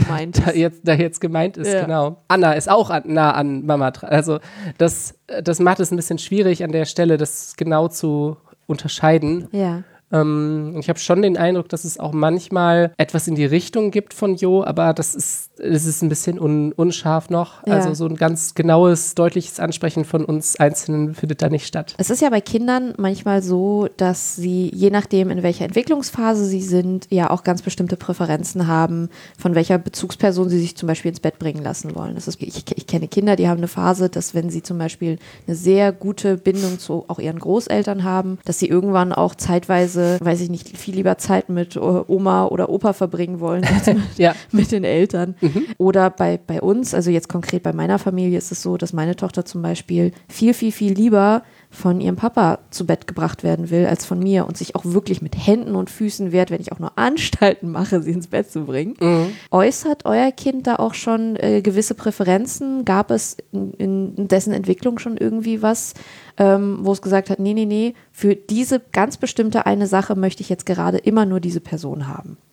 gemeint ist. Ja. Genau. Anna ist auch nah an Mama dran. Also das macht es ein bisschen schwierig an der Stelle, das genau zu unterscheiden. Ja. Ich habe schon den Eindruck, dass es auch manchmal etwas in die Richtung gibt von Jo, aber es ist ein bisschen unscharf noch. Ja. Also so ein ganz genaues, deutliches Ansprechen von uns Einzelnen findet da nicht statt. Es ist ja bei Kindern manchmal so, dass sie, je nachdem in welcher Entwicklungsphase sie sind, ja auch ganz bestimmte Präferenzen haben, von welcher Bezugsperson sie sich zum Beispiel ins Bett bringen lassen wollen. Ich kenne Kinder, die haben eine Phase, dass wenn sie zum Beispiel eine sehr gute Bindung zu auch ihren Großeltern haben, dass sie irgendwann auch zeitweise, weiß ich nicht, viel lieber Zeit mit Oma oder Opa verbringen wollen als mit den Eltern. Oder bei uns, also jetzt konkret bei meiner Familie ist es so, dass meine Tochter zum Beispiel viel, viel, viel lieber von ihrem Papa zu Bett gebracht werden will, als von mir und sich auch wirklich mit Händen und Füßen wehrt, wenn ich auch nur Anstalten mache, sie ins Bett zu bringen. Äußert euer Kind da auch schon gewisse Präferenzen? Gab es in dessen Entwicklung schon irgendwie was, wo es gesagt hat, nee, für diese ganz bestimmte eine Sache möchte ich jetzt gerade immer nur diese Person haben?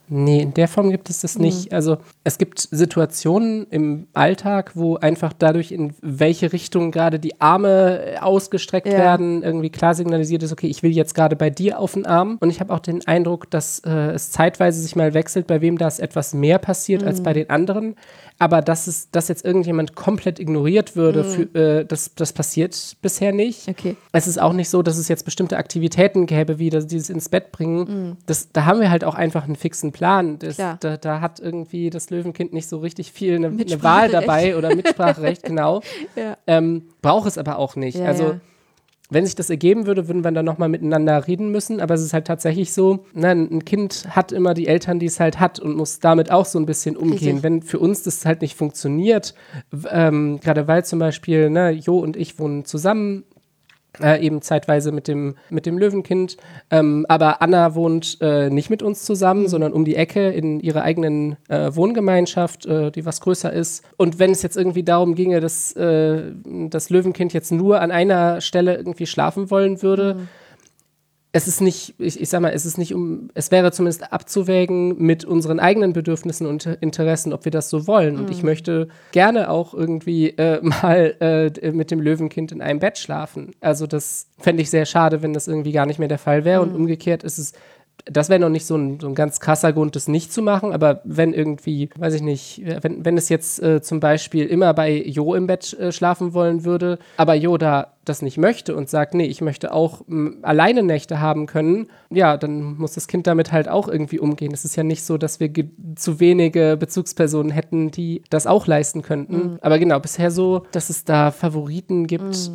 Nee, in der Form gibt es das nicht. Also es gibt Situationen im Alltag, wo einfach dadurch, in welche Richtung gerade die Arme ausgestreckt werden, irgendwie klar signalisiert ist, okay, ich will jetzt gerade bei dir auf den Arm. Und ich habe auch den Eindruck, dass es zeitweise sich mal wechselt, bei wem das etwas mehr passiert als bei den anderen. Aber dass jetzt irgendjemand komplett ignoriert würde, das passiert bisher nicht. Okay. Es ist auch nicht so, dass es jetzt bestimmte Aktivitäten gäbe, wie dieses ins Bett bringen. Da haben wir halt auch einfach einen fixen Plan. Da hat irgendwie das Löwenkind nicht so richtig viel eine Wahl dabei oder Mitspracherecht, genau. Braucht es aber auch nicht. Wenn sich das ergeben würde, würden wir dann nochmal miteinander reden müssen. Aber es ist halt tatsächlich so, ein Kind hat immer die Eltern, die es halt hat und muss damit auch so ein bisschen umgehen. Richtig. Wenn für uns das halt nicht funktioniert, gerade weil zum Beispiel, Jo und ich wohnen zusammen, eben zeitweise mit dem Löwenkind. Aber Anna wohnt nicht mit uns zusammen, sondern um die Ecke in ihrer eigenen Wohngemeinschaft, die was größer ist. Und wenn es jetzt irgendwie darum ginge, dass das Löwenkind jetzt nur an einer Stelle irgendwie schlafen wollen würde, es ist nicht, ich sag mal, es wäre zumindest abzuwägen mit unseren eigenen Bedürfnissen und Interessen, ob wir das so wollen. Und ich möchte gerne auch irgendwie mal mit dem Löwenkind in einem Bett schlafen. Also das fände ich sehr schade, wenn das irgendwie gar nicht mehr der Fall wäre. Und umgekehrt ist es, das wäre noch nicht so ein ganz krasser Grund, das nicht zu machen, aber wenn irgendwie, weiß ich nicht, wenn es jetzt zum Beispiel immer bei Jo im Bett schlafen wollen würde, aber Jo da das nicht möchte und sagt, nee, ich möchte auch alleine Nächte haben können, ja, dann muss das Kind damit halt auch irgendwie umgehen. Es ist ja nicht so, dass wir zu wenige Bezugspersonen hätten, die das auch leisten könnten. Aber genau, bisher so, dass es da Favoriten gibt.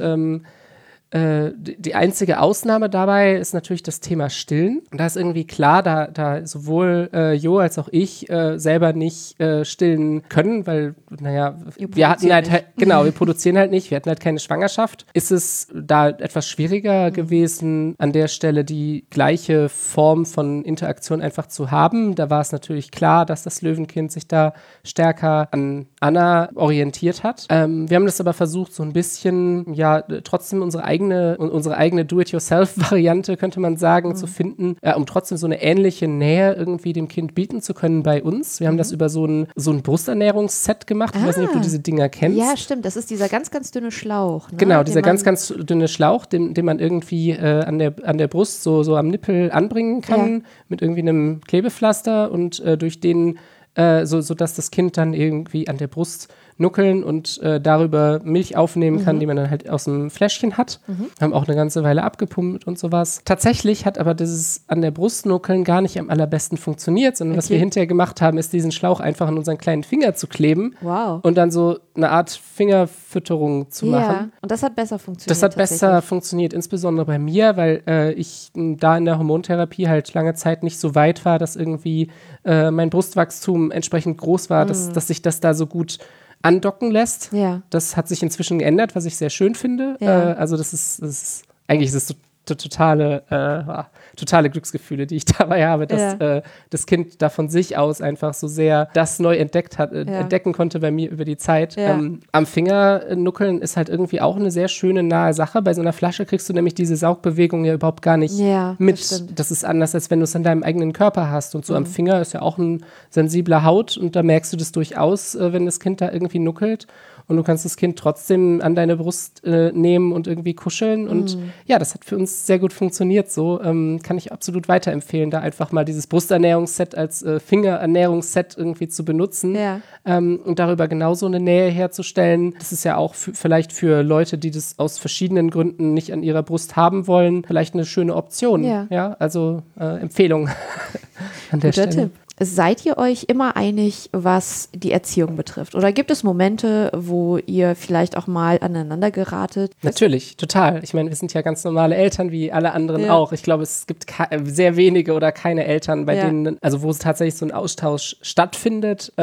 Die einzige Ausnahme dabei ist natürlich das Thema Stillen. Und da ist irgendwie klar, da sowohl Jo als auch ich selber nicht stillen können, weil, wir hatten halt, wir produzieren halt nicht, wir hatten halt keine Schwangerschaft. Ist es da etwas schwieriger gewesen, an der Stelle die gleiche Form von Interaktion einfach zu haben. Da war es natürlich klar, dass das Löwenkind sich da stärker an Anna orientiert hat. Wir haben das aber versucht, so ein bisschen, trotzdem unsere eigene Do-it-yourself-Variante, könnte man sagen, zu finden, um trotzdem so eine ähnliche Nähe irgendwie dem Kind bieten zu können bei uns. Wir haben das über so ein Brusternährungsset gemacht. Ich weiß nicht, ob du diese Dinger kennst. Ja, stimmt. Das ist dieser ganz, ganz dünne Schlauch. Ne? Genau, dieser ganz, ganz dünne Schlauch, den man irgendwie an der Brust so am Nippel anbringen kann, mit irgendwie einem Klebepflaster und durch den so dass das Kind dann irgendwie an der Brust nuckeln und darüber Milch aufnehmen kann, die man dann halt aus dem Fläschchen hat. Haben auch eine ganze Weile abgepumpt und sowas. Tatsächlich hat aber dieses an der Brust nuckeln gar nicht am allerbesten funktioniert, sondern was wir hinterher gemacht haben, ist diesen Schlauch einfach an unseren kleinen Finger zu kleben und dann so eine Art Fingerfütterung zu machen. Und das hat besser funktioniert. Das hat besser funktioniert, insbesondere bei mir, weil ich da in der Hormontherapie halt lange Zeit nicht so weit war, dass irgendwie mein Brustwachstum entsprechend groß war, dass sich das da so gut andocken lässt. Ja. Das hat sich inzwischen geändert, was ich sehr schön finde. Also das ist eigentlich ist es totale Glücksgefühle, die ich dabei habe, dass das Kind da von sich aus einfach so sehr das neu entdecken konnte bei mir über die Zeit. Am Finger nuckeln ist halt irgendwie auch eine sehr schöne, nahe Sache. Bei so einer Flasche kriegst du nämlich diese Saugbewegung ja überhaupt gar nicht mit. Das ist anders, als wenn du es an deinem eigenen Körper hast. Und so am Finger ist ja auch ein sensibler Haut und da merkst du das durchaus, wenn das Kind da irgendwie nuckelt. Und du kannst das Kind trotzdem an deine Brust nehmen und irgendwie kuscheln. Und das hat für uns sehr gut funktioniert so. Kann ich absolut weiterempfehlen, da einfach mal dieses Brusternährungsset als Fingerernährungsset irgendwie zu benutzen. Und darüber genauso eine Nähe herzustellen. Das ist ja auch vielleicht für Leute, die das aus verschiedenen Gründen nicht an ihrer Brust haben wollen, vielleicht eine schöne Option. Also Empfehlung an der Stelle. Tipp. Seid ihr euch immer einig, was die Erziehung betrifft? Oder gibt es Momente, wo ihr vielleicht auch mal aneinander geratet? Natürlich, total. Ich meine, wir sind ja ganz normale Eltern, wie alle anderen auch. Ich glaube, es gibt sehr wenige oder keine Eltern, bei denen, also wo es tatsächlich so ein Austausch stattfindet.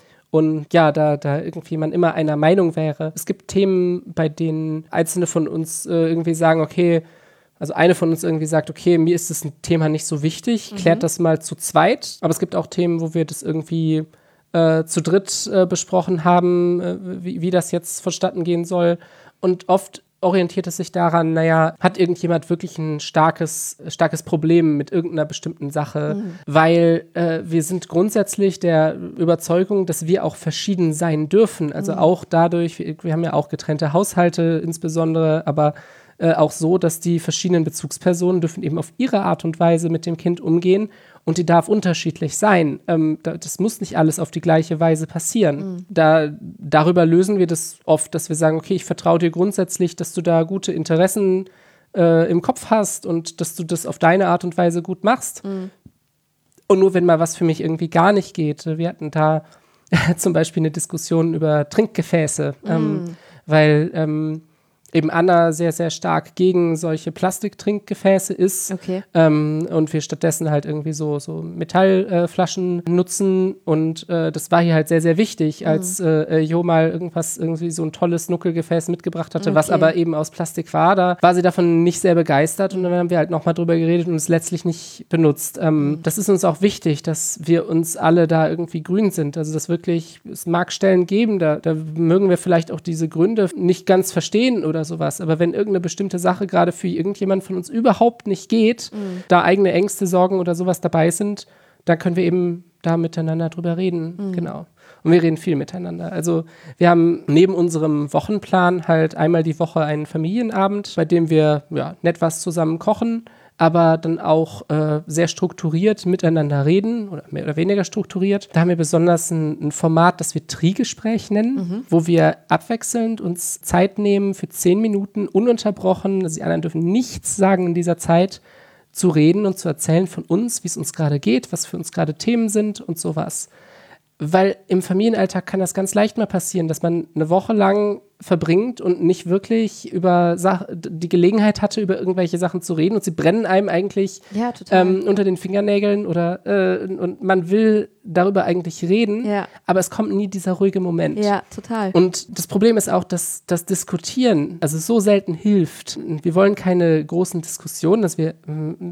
Und da irgendwie man immer einer Meinung wäre. Es gibt Themen, bei denen Einzelne von uns irgendwie sagen, okay, also eine von uns irgendwie sagt, okay, mir ist das ein Thema nicht so wichtig, klärt das mal zu zweit. Aber es gibt auch Themen, wo wir das irgendwie zu dritt besprochen haben, wie das jetzt vonstatten gehen soll. Und oft orientiert es sich daran, naja, hat irgendjemand wirklich ein starkes Problem mit irgendeiner bestimmten Sache, weil wir sind grundsätzlich der Überzeugung, dass wir auch verschieden sein dürfen, also auch dadurch, wir haben ja auch getrennte Haushalte insbesondere, aber auch so, dass die verschiedenen Bezugspersonen dürfen eben auf ihre Art und Weise mit dem Kind umgehen und die darf unterschiedlich sein. Das muss nicht alles auf die gleiche Weise passieren. Darüber lösen wir das oft, dass wir sagen, okay, ich vertraue dir grundsätzlich, dass du da gute Interessen im Kopf hast und dass du das auf deine Art und Weise gut machst. Und nur wenn mal was für mich irgendwie gar nicht geht, wir hatten da zum Beispiel eine Diskussion über Trinkgefäße, weil eben Anna sehr, sehr stark gegen solche Plastiktrinkgefäße ist. Okay. Und wir stattdessen halt irgendwie so Metallflaschen nutzen. Und das war hier halt sehr, sehr wichtig, als Jo mal irgendwie so ein tolles Nuckelgefäß mitgebracht hatte, was aber eben aus Plastik war. Da war sie davon nicht sehr begeistert und dann haben wir halt nochmal drüber geredet und es letztlich nicht benutzt. Das ist uns auch wichtig, dass wir uns alle da irgendwie grün sind. Also dass wirklich, es mag Stellen geben, da mögen wir vielleicht auch diese Gründe nicht ganz verstehen oder sowas. Aber wenn irgendeine bestimmte Sache gerade für irgendjemand von uns überhaupt nicht geht, da eigene Ängste, Sorgen oder sowas dabei sind, dann können wir eben da miteinander drüber reden. Genau. Und wir reden viel miteinander. Also wir haben neben unserem Wochenplan halt einmal die Woche einen Familienabend, bei dem wir nett was zusammen kochen, aber dann auch sehr strukturiert miteinander reden oder mehr oder weniger strukturiert. Da haben wir besonders ein Format, das wir Tri-Gespräch nennen, wo wir abwechselnd uns Zeit nehmen für 10 Minuten ununterbrochen. Also die anderen dürfen nichts sagen in dieser Zeit, zu reden und zu erzählen von uns, wie es uns gerade geht, was für uns gerade Themen sind und sowas. Weil im Familienalltag kann das ganz leicht mal passieren, dass man eine Woche lang verbringt und nicht wirklich über die Gelegenheit hatte, über irgendwelche Sachen zu reden und sie brennen einem eigentlich unter den Fingernägeln oder und man will darüber eigentlich reden, aber es kommt nie dieser ruhige Moment. Ja, total. Und das Problem ist auch, dass das Diskutieren also so selten hilft. Wir wollen keine großen Diskussionen, dass wir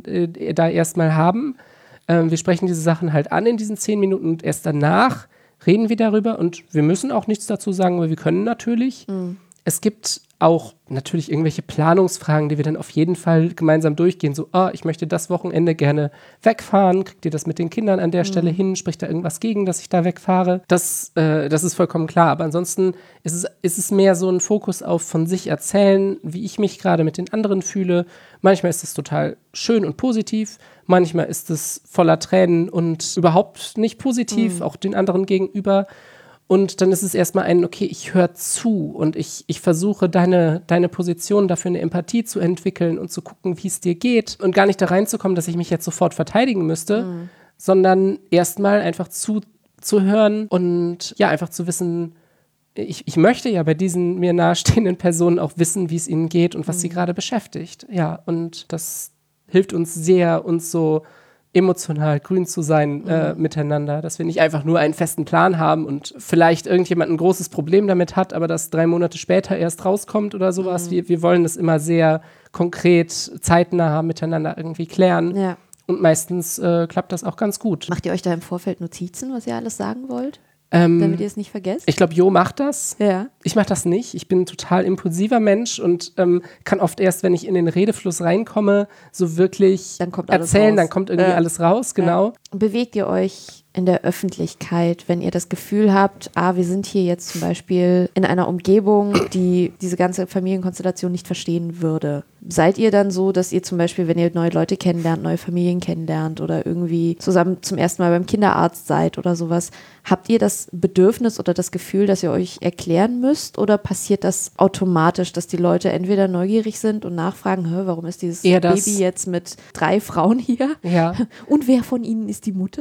da erstmal haben. Wir sprechen diese Sachen halt an in diesen 10 Minuten und erst danach reden wir darüber und wir müssen auch nichts dazu sagen, weil wir können natürlich. Es gibt auch natürlich irgendwelche Planungsfragen, die wir dann auf jeden Fall gemeinsam durchgehen. So, ich möchte das Wochenende gerne wegfahren. Kriegt ihr das mit den Kindern an der Stelle hin? Spricht da irgendwas gegen, dass ich da wegfahre? Das ist vollkommen klar. Aber ansonsten ist es mehr so ein Fokus auf von sich erzählen, wie ich mich gerade mit den anderen fühle. Manchmal ist es total schön und positiv. Manchmal ist es voller Tränen und überhaupt nicht positiv, auch den anderen gegenüber. Und dann ist es erstmal okay, ich höre zu und ich versuche deine Position dafür eine Empathie zu entwickeln und zu gucken, wie es dir geht und gar nicht da reinzukommen, dass ich mich jetzt sofort verteidigen müsste, sondern erstmal einfach zuzuhören und einfach zu wissen, ich möchte ja bei diesen mir nahestehenden Personen auch wissen, wie es ihnen geht und was sie gerade beschäftigt. Ja, und das hilft uns sehr, uns so emotional grün zu sein miteinander, dass wir nicht einfach nur einen festen Plan haben und vielleicht irgendjemand ein großes Problem damit hat, aber das 3 Monate später erst rauskommt oder sowas. Wir wollen das immer sehr konkret, zeitnah miteinander irgendwie klären. Ja. Und meistens klappt das auch ganz gut. Macht ihr euch da im Vorfeld Notizen, was ihr alles sagen wollt? Damit ihr es nicht vergesst? Ich glaube, Jo macht das. Ja. Ich mache das nicht. Ich bin ein total impulsiver Mensch und kann oft erst, wenn ich in den Redefluss reinkomme, so wirklich erzählen, dann kommt irgendwie alles raus, genau. Ja. Bewegt ihr euch in der Öffentlichkeit, wenn ihr das Gefühl habt, wir sind hier jetzt zum Beispiel in einer Umgebung, die diese ganze Familienkonstellation nicht verstehen würde? Seid ihr dann so, dass ihr zum Beispiel, wenn ihr neue Leute kennenlernt, neue Familien kennenlernt oder irgendwie zusammen zum ersten Mal beim Kinderarzt seid oder sowas, habt ihr das Bedürfnis oder das Gefühl, dass ihr euch erklären müsst oder passiert das automatisch, dass die Leute entweder neugierig sind und nachfragen, warum ist dieses Baby jetzt mit 3 Frauen hier? Ja. Und wer von ihnen ist die Mutter?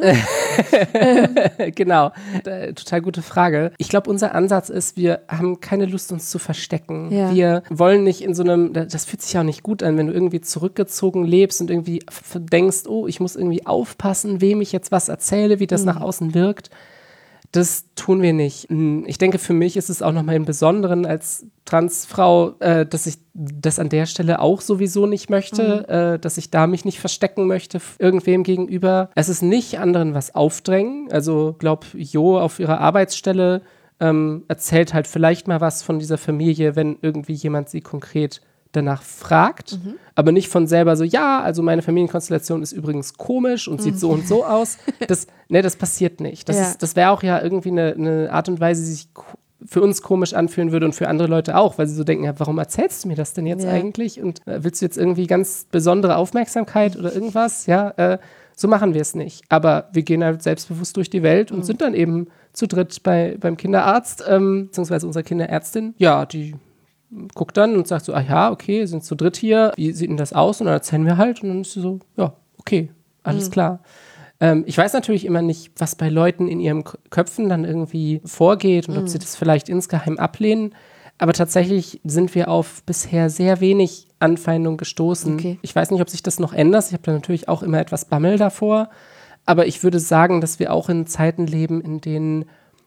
Genau, total gute Frage. Ich glaube, unser Ansatz ist, wir haben keine Lust, uns zu verstecken. Ja. Wir wollen nicht in so einem, das fühlt sich auch nicht gut an, wenn du irgendwie zurückgezogen lebst und irgendwie denkst, ich muss irgendwie aufpassen, wem ich jetzt was erzähle, wie das nach außen wirkt. Das tun wir nicht. Ich denke, für mich ist es auch nochmal im Besonderen als Transfrau, dass ich das an der Stelle auch sowieso nicht möchte, dass ich da mich nicht verstecken möchte irgendwem gegenüber. Es ist nicht anderen was aufdrängen. Also, Jo auf ihrer Arbeitsstelle erzählt halt vielleicht mal was von dieser Familie, wenn irgendwie jemand sie konkret danach fragt, aber nicht von selber so, ja, also meine Familienkonstellation ist übrigens komisch und sieht so und so aus. Das passiert nicht. Das wäre auch ja irgendwie eine Art und Weise, die sich für uns komisch anfühlen würde und für andere Leute auch, weil sie so denken, ja, warum erzählst du mir das denn jetzt eigentlich? Und willst du jetzt irgendwie ganz besondere Aufmerksamkeit oder irgendwas? Ja, so machen wir es nicht. Aber wir gehen halt selbstbewusst durch die Welt und sind dann eben zu dritt beim Kinderarzt, beziehungsweise unserer Kinderärztin. Ja, die guckt dann und sagt so, ah ja, okay, sind zu dritt hier, wie sieht denn das aus? Und dann erzählen wir halt und dann ist sie so, ja, okay, alles klar. Ich weiß natürlich immer nicht, was bei Leuten in ihren Köpfen dann irgendwie vorgeht und ob sie das vielleicht insgeheim ablehnen, aber tatsächlich sind wir auf bisher sehr wenig Anfeindung gestoßen. Okay. Ich weiß nicht, ob sich das noch ändert, ich habe da natürlich auch immer etwas Bammel davor, aber ich würde sagen, dass wir auch in Zeiten leben, in denen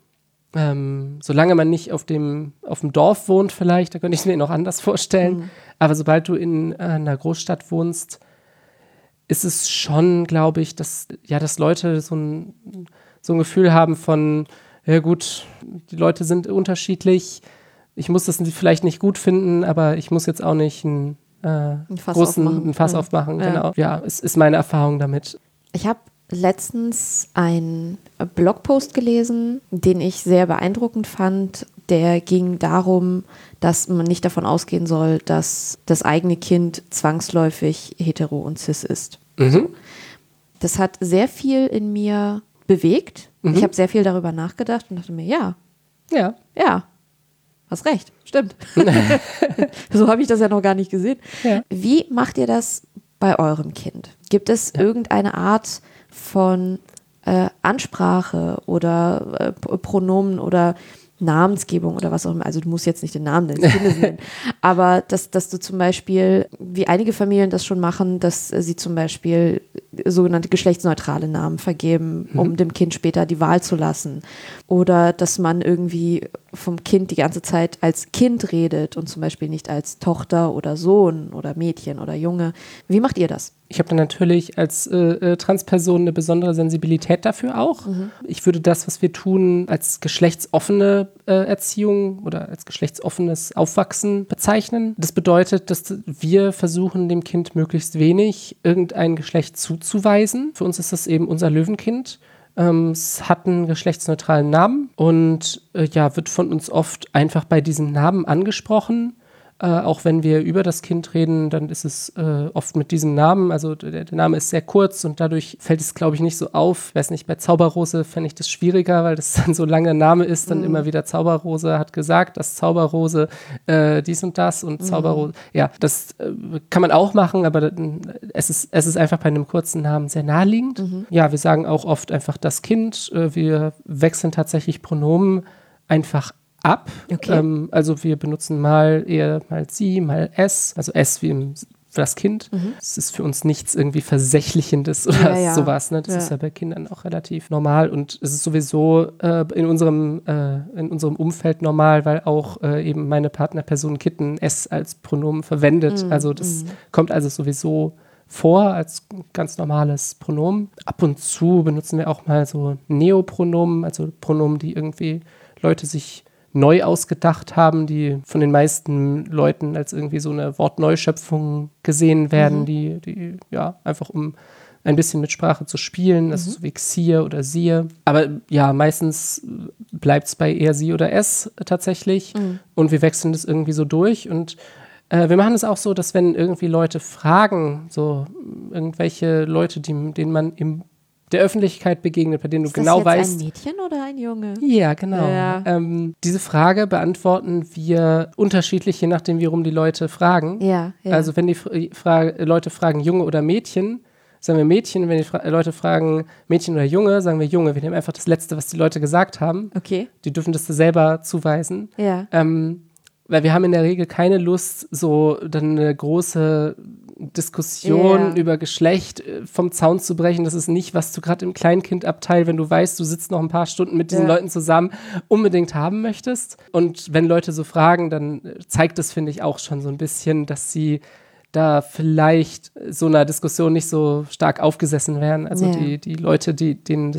solange man nicht auf dem Dorf wohnt vielleicht, da könnte ich es mir noch anders vorstellen, aber sobald du in einer Großstadt wohnst, ist es schon, glaube ich, dass Leute so ein Gefühl haben von, ja gut, die Leute sind unterschiedlich, ich muss das vielleicht nicht gut finden, aber ich muss jetzt auch nicht ein Fass aufmachen. Genau. Ja, es ist meine Erfahrung damit. Ich habe letztens einen Blogpost gelesen, den ich sehr beeindruckend fand. Der ging darum, dass man nicht davon ausgehen soll, dass das eigene Kind zwangsläufig hetero und cis ist. Das hat sehr viel in mir bewegt. Ich habe sehr viel darüber nachgedacht und dachte mir, ja, hast recht, stimmt. So habe ich das ja noch gar nicht gesehen. Ja. Wie macht ihr das bei eurem Kind? Gibt es irgendeine Art von Ansprache oder Pronomen oder Namensgebung oder was auch immer, also du musst jetzt nicht den Namen deines Kindes nennen, aber dass du zum Beispiel, wie einige Familien das schon machen, dass sie zum Beispiel sogenannte geschlechtsneutrale Namen vergeben, um dem Kind später die Wahl zu lassen, oder dass man irgendwie vom Kind die ganze Zeit als Kind redet und zum Beispiel nicht als Tochter oder Sohn oder Mädchen oder Junge. Wie macht ihr das? Ich habe dann natürlich als Transperson eine besondere Sensibilität dafür auch. Ich würde das, was wir tun, als geschlechtsoffene Erziehung oder als geschlechtsoffenes Aufwachsen bezeichnen. Das bedeutet, dass wir versuchen, dem Kind möglichst wenig irgendein Geschlecht zuzuweisen. Für uns ist das eben unser Löwenkind. Es hat einen geschlechtsneutralen Namen und wird von uns oft einfach bei diesem Namen angesprochen. Auch wenn wir über das Kind reden, dann ist es oft mit diesem Namen, also der Name ist sehr kurz und dadurch fällt es, glaube ich, nicht so auf. Ich weiß nicht, bei Zauberrose fände ich das schwieriger, weil das dann so lange Name ist, dann immer wieder Zauberrose hat gesagt, dass Zauberrose dies und das und Zauberrose, ja, das kann man auch machen, aber es ist einfach bei einem kurzen Namen sehr naheliegend. Ja, wir sagen auch oft einfach das Kind, wir wechseln tatsächlich Pronomen einfach ab. Okay. Also wir benutzen mal eher mal sie, mal es, also es wie für das Kind. Es ist für uns nichts irgendwie Versächlichendes oder sowas. Ne? Das ist ja bei Kindern auch relativ normal und es ist sowieso in unserem Umfeld normal, weil auch eben meine Partnerperson Kitten es als Pronomen verwendet. Also das kommt also sowieso vor als ganz normales Pronomen. Ab und zu benutzen wir auch mal so Neopronomen, also Pronomen, die irgendwie Leute sich neu ausgedacht haben, die von den meisten Leuten als irgendwie so eine Wortneuschöpfung gesehen werden, die einfach um ein bisschen mit Sprache zu spielen, also so wie Xier oder Siehe. Aber ja, meistens bleibt es bei eher sie oder es tatsächlich und wir wechseln das irgendwie so durch und wir machen es auch so, dass wenn irgendwie Leute fragen, so irgendwelche Leute, denen man in der Öffentlichkeit begegnet, bei denen du genau weißt. Ist das jetzt ein Mädchen oder ein Junge? Ja, genau. Ja. Diese Frage beantworten wir unterschiedlich, je nachdem, wie rum die Leute fragen. Ja. Also wenn die Leute fragen Junge oder Mädchen, sagen wir Mädchen. Wenn die Leute fragen Mädchen oder Junge, sagen wir Junge. Wir nehmen einfach das Letzte, was die Leute gesagt haben. Okay. Die dürfen das selber zuweisen. Ja. Weil wir haben in der Regel keine Lust, so dann eine große Diskussion über Geschlecht vom Zaun zu brechen. Das ist nicht, was du gerade im Kleinkindabteil, wenn du weißt, du sitzt noch ein paar Stunden mit diesen Leuten zusammen, unbedingt haben möchtest. Und wenn Leute so fragen, dann zeigt das, finde ich, auch schon so ein bisschen, dass sie da vielleicht so einer Diskussion nicht so stark aufgesessen wären. Also die Leute, die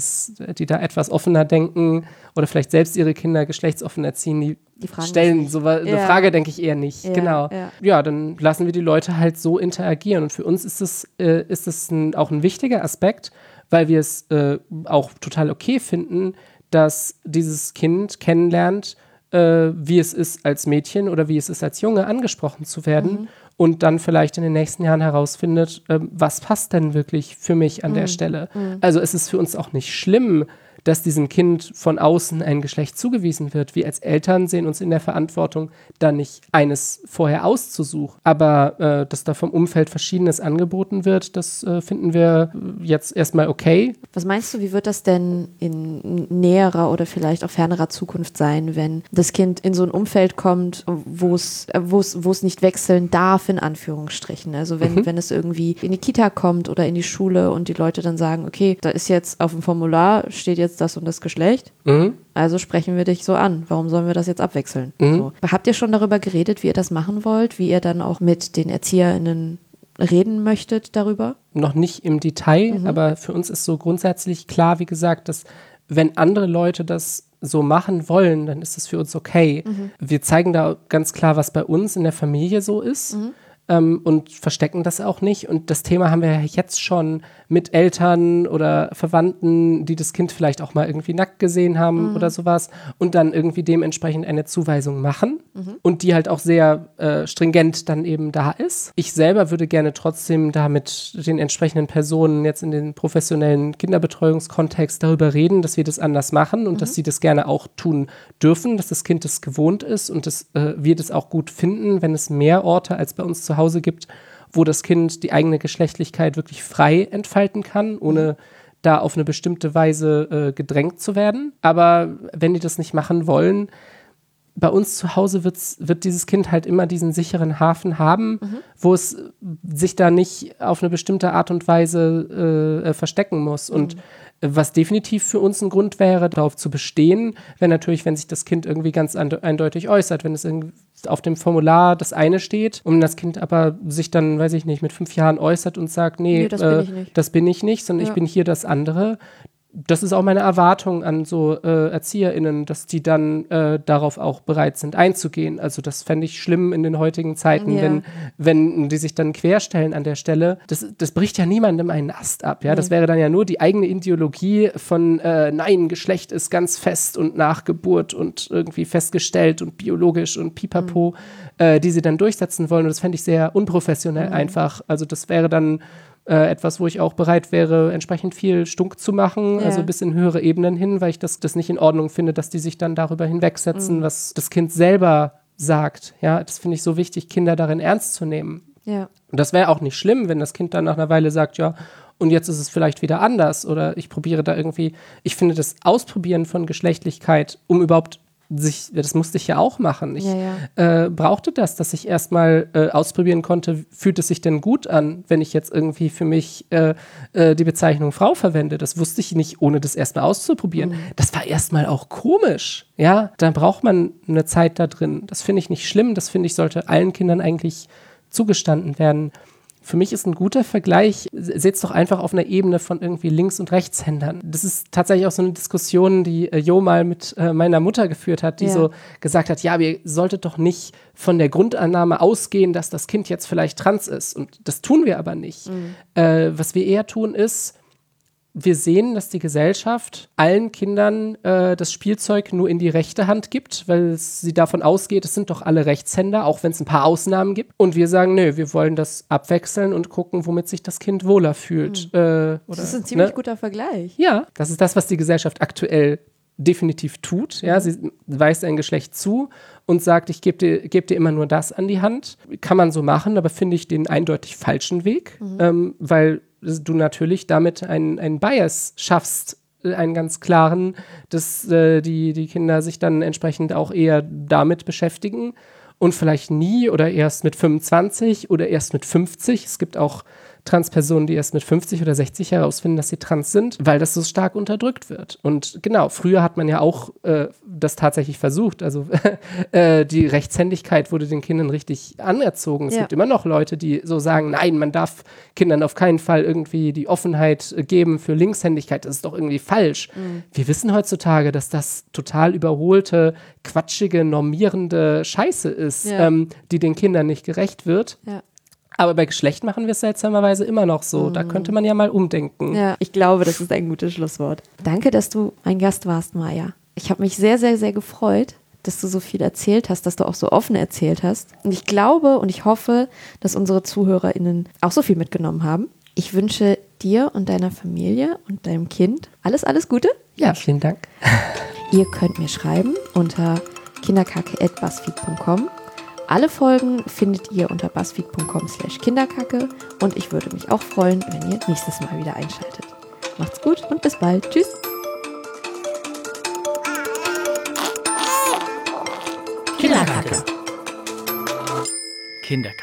da etwas offener denken oder vielleicht selbst ihre Kinder geschlechtsoffen erziehen, die stellen so eine Frage, denke ich, eher nicht. Ja, genau. Ja, dann lassen wir die Leute halt so interagieren. Und für uns ist es auch ein wichtiger Aspekt, weil wir es auch total okay finden, dass dieses Kind kennenlernt, wie es ist als Mädchen oder wie es ist als Junge angesprochen zu werden und dann vielleicht in den nächsten Jahren herausfindet, was passt denn wirklich für mich an der Stelle. Also es ist für uns auch nicht schlimm, dass diesem Kind von außen ein Geschlecht zugewiesen wird. Wir als Eltern sehen uns in der Verantwortung, da nicht eines vorher auszusuchen. Aber dass da vom Umfeld Verschiedenes angeboten wird, das finden wir jetzt erstmal okay. Was meinst du, wie wird das denn in näherer oder vielleicht auch fernerer Zukunft sein, wenn das Kind in so ein Umfeld kommt, wo es nicht wechseln darf, in Anführungsstrichen? Also wenn es irgendwie in die Kita kommt oder in die Schule und die Leute dann sagen, okay, da ist jetzt auf dem Formular, steht jetzt das und das Geschlecht, also sprechen wir dich so an. Warum sollen wir das jetzt abwechseln? So. Habt ihr schon darüber geredet, wie ihr das machen wollt, wie ihr dann auch mit den ErzieherInnen reden möchtet darüber? Noch nicht im Detail, aber für uns ist so grundsätzlich klar, wie gesagt, dass wenn andere Leute das so machen wollen, dann ist es für uns okay. Wir zeigen da ganz klar, was bei uns in der Familie so ist. Und verstecken das auch nicht. Und das Thema haben wir ja jetzt schon mit Eltern oder Verwandten, die das Kind vielleicht auch mal irgendwie nackt gesehen haben oder sowas und dann irgendwie dementsprechend eine Zuweisung machen und die halt auch sehr stringent dann eben da ist. Ich selber würde gerne trotzdem da mit den entsprechenden Personen jetzt in den professionellen Kinderbetreuungskontext darüber reden, dass wir das anders machen und dass sie das gerne auch tun dürfen, dass das Kind das gewohnt ist und dass wir das auch gut finden, wenn es mehr Orte als bei uns zu Hause gibt, wo das Kind die eigene Geschlechtlichkeit wirklich frei entfalten kann, ohne da auf eine bestimmte Weise gedrängt zu werden. Aber wenn die das nicht machen wollen, bei uns zu Hause wird dieses Kind halt immer diesen sicheren Hafen haben, wo es sich da nicht auf eine bestimmte Art und Weise verstecken muss. Und was definitiv für uns ein Grund wäre, darauf zu bestehen, wenn sich das Kind irgendwie ganz eindeutig äußert, wenn es auf dem Formular das eine steht und das Kind aber sich dann, weiß ich nicht, mit 5 Jahren äußert und sagt, nee, das bin ich nicht, sondern ich bin hier das andere. Das ist auch meine Erwartung an so ErzieherInnen, dass die dann darauf auch bereit sind einzugehen. Also das fände ich schlimm in den heutigen Zeiten, wenn die sich dann querstellen an der Stelle. Das bricht ja niemandem einen Ast ab. Ja? Das wäre dann ja nur die eigene Ideologie von nein, Geschlecht ist ganz fest und nach Geburt und irgendwie festgestellt und biologisch und pipapo, die sie dann durchsetzen wollen. Und das fände ich sehr unprofessionell einfach. Also das wäre dann etwas, wo ich auch bereit wäre, entsprechend viel Stunk zu machen, also bis in höhere Ebenen hin, weil ich das nicht in Ordnung finde, dass die sich dann darüber hinwegsetzen, was das Kind selber sagt. Ja, das finde ich so wichtig, Kinder darin ernst zu nehmen. Ja. Und das wäre auch nicht schlimm, wenn das Kind dann nach einer Weile sagt, ja, und jetzt ist es vielleicht wieder anders oder ich probiere da irgendwie, ich finde das Ausprobieren von Geschlechtlichkeit, um überhaupt das musste ich ja auch machen. Ich brauchte dass ich erstmal ausprobieren konnte, fühlt es sich denn gut an, wenn ich jetzt irgendwie für mich die Bezeichnung Frau verwende. Das wusste ich nicht, ohne das erstmal auszuprobieren. Das war erstmal auch komisch. Ja, dann braucht man eine Zeit da drin. Das finde ich nicht schlimm. Das finde ich, sollte allen Kindern eigentlich zugestanden werden. Für mich ist ein guter Vergleich, seht es doch einfach auf einer Ebene von irgendwie Links- und Rechtshändern. Das ist tatsächlich auch so eine Diskussion, die Jo mal mit meiner Mutter geführt hat, die so gesagt hat, ja, ihr solltet doch nicht von der Grundannahme ausgehen, dass das Kind jetzt vielleicht trans ist. Und das tun wir aber nicht. Was wir eher tun ist, wir sehen, dass die Gesellschaft allen Kindern das Spielzeug nur in die rechte Hand gibt, weil sie davon ausgeht, es sind doch alle Rechtshänder, auch wenn es ein paar Ausnahmen gibt. Und wir sagen, nö, wir wollen das abwechseln und gucken, womit sich das Kind wohler fühlt. Das ist ein ziemlich guter Vergleich. Ja, das ist das, was die Gesellschaft aktuell definitiv tut. Ja, sie weist ein Geschlecht zu und sagt, ich geb dir immer nur das an die Hand. Kann man so machen, aber finde ich den eindeutig falschen Weg, weil du natürlich damit einen Bias schaffst, einen ganz klaren, dass die Kinder sich dann entsprechend auch eher damit beschäftigen und vielleicht nie oder erst mit 25 oder erst mit 50. Es gibt auch Transpersonen, die erst mit 50 oder 60 herausfinden, dass sie trans sind, weil das so stark unterdrückt wird. Und genau, früher hat man ja auch das tatsächlich versucht. Also die Rechtshändigkeit wurde den Kindern richtig anerzogen. Es gibt immer noch Leute, die so sagen, nein, man darf Kindern auf keinen Fall irgendwie die Offenheit geben für Linkshändigkeit. Das ist doch irgendwie falsch. Wir wissen heutzutage, dass das total überholte, quatschige, normierende Scheiße ist, die den Kindern nicht gerecht wird. Ja. Aber bei Geschlecht machen wir es seltsamerweise immer noch so. Da könnte man ja mal umdenken. Ja, ich glaube, das ist ein gutes Schlusswort. Danke, dass du mein Gast warst, Maja. Ich habe mich sehr, sehr, sehr gefreut, dass du so viel erzählt hast, dass du auch so offen erzählt hast. Und ich glaube und ich hoffe, dass unsere ZuhörerInnen auch so viel mitgenommen haben. Ich wünsche dir und deiner Familie und deinem Kind alles, alles Gute. Ja, vielen Dank. Ihr könnt mir schreiben unter kinderkacke@buzzfeed.com. Alle Folgen findet ihr unter buzzfeed.com/kinderkacke und ich würde mich auch freuen, wenn ihr nächstes Mal wieder einschaltet. Macht's gut und bis bald. Tschüss. Kinderkacke. Kinderkacke.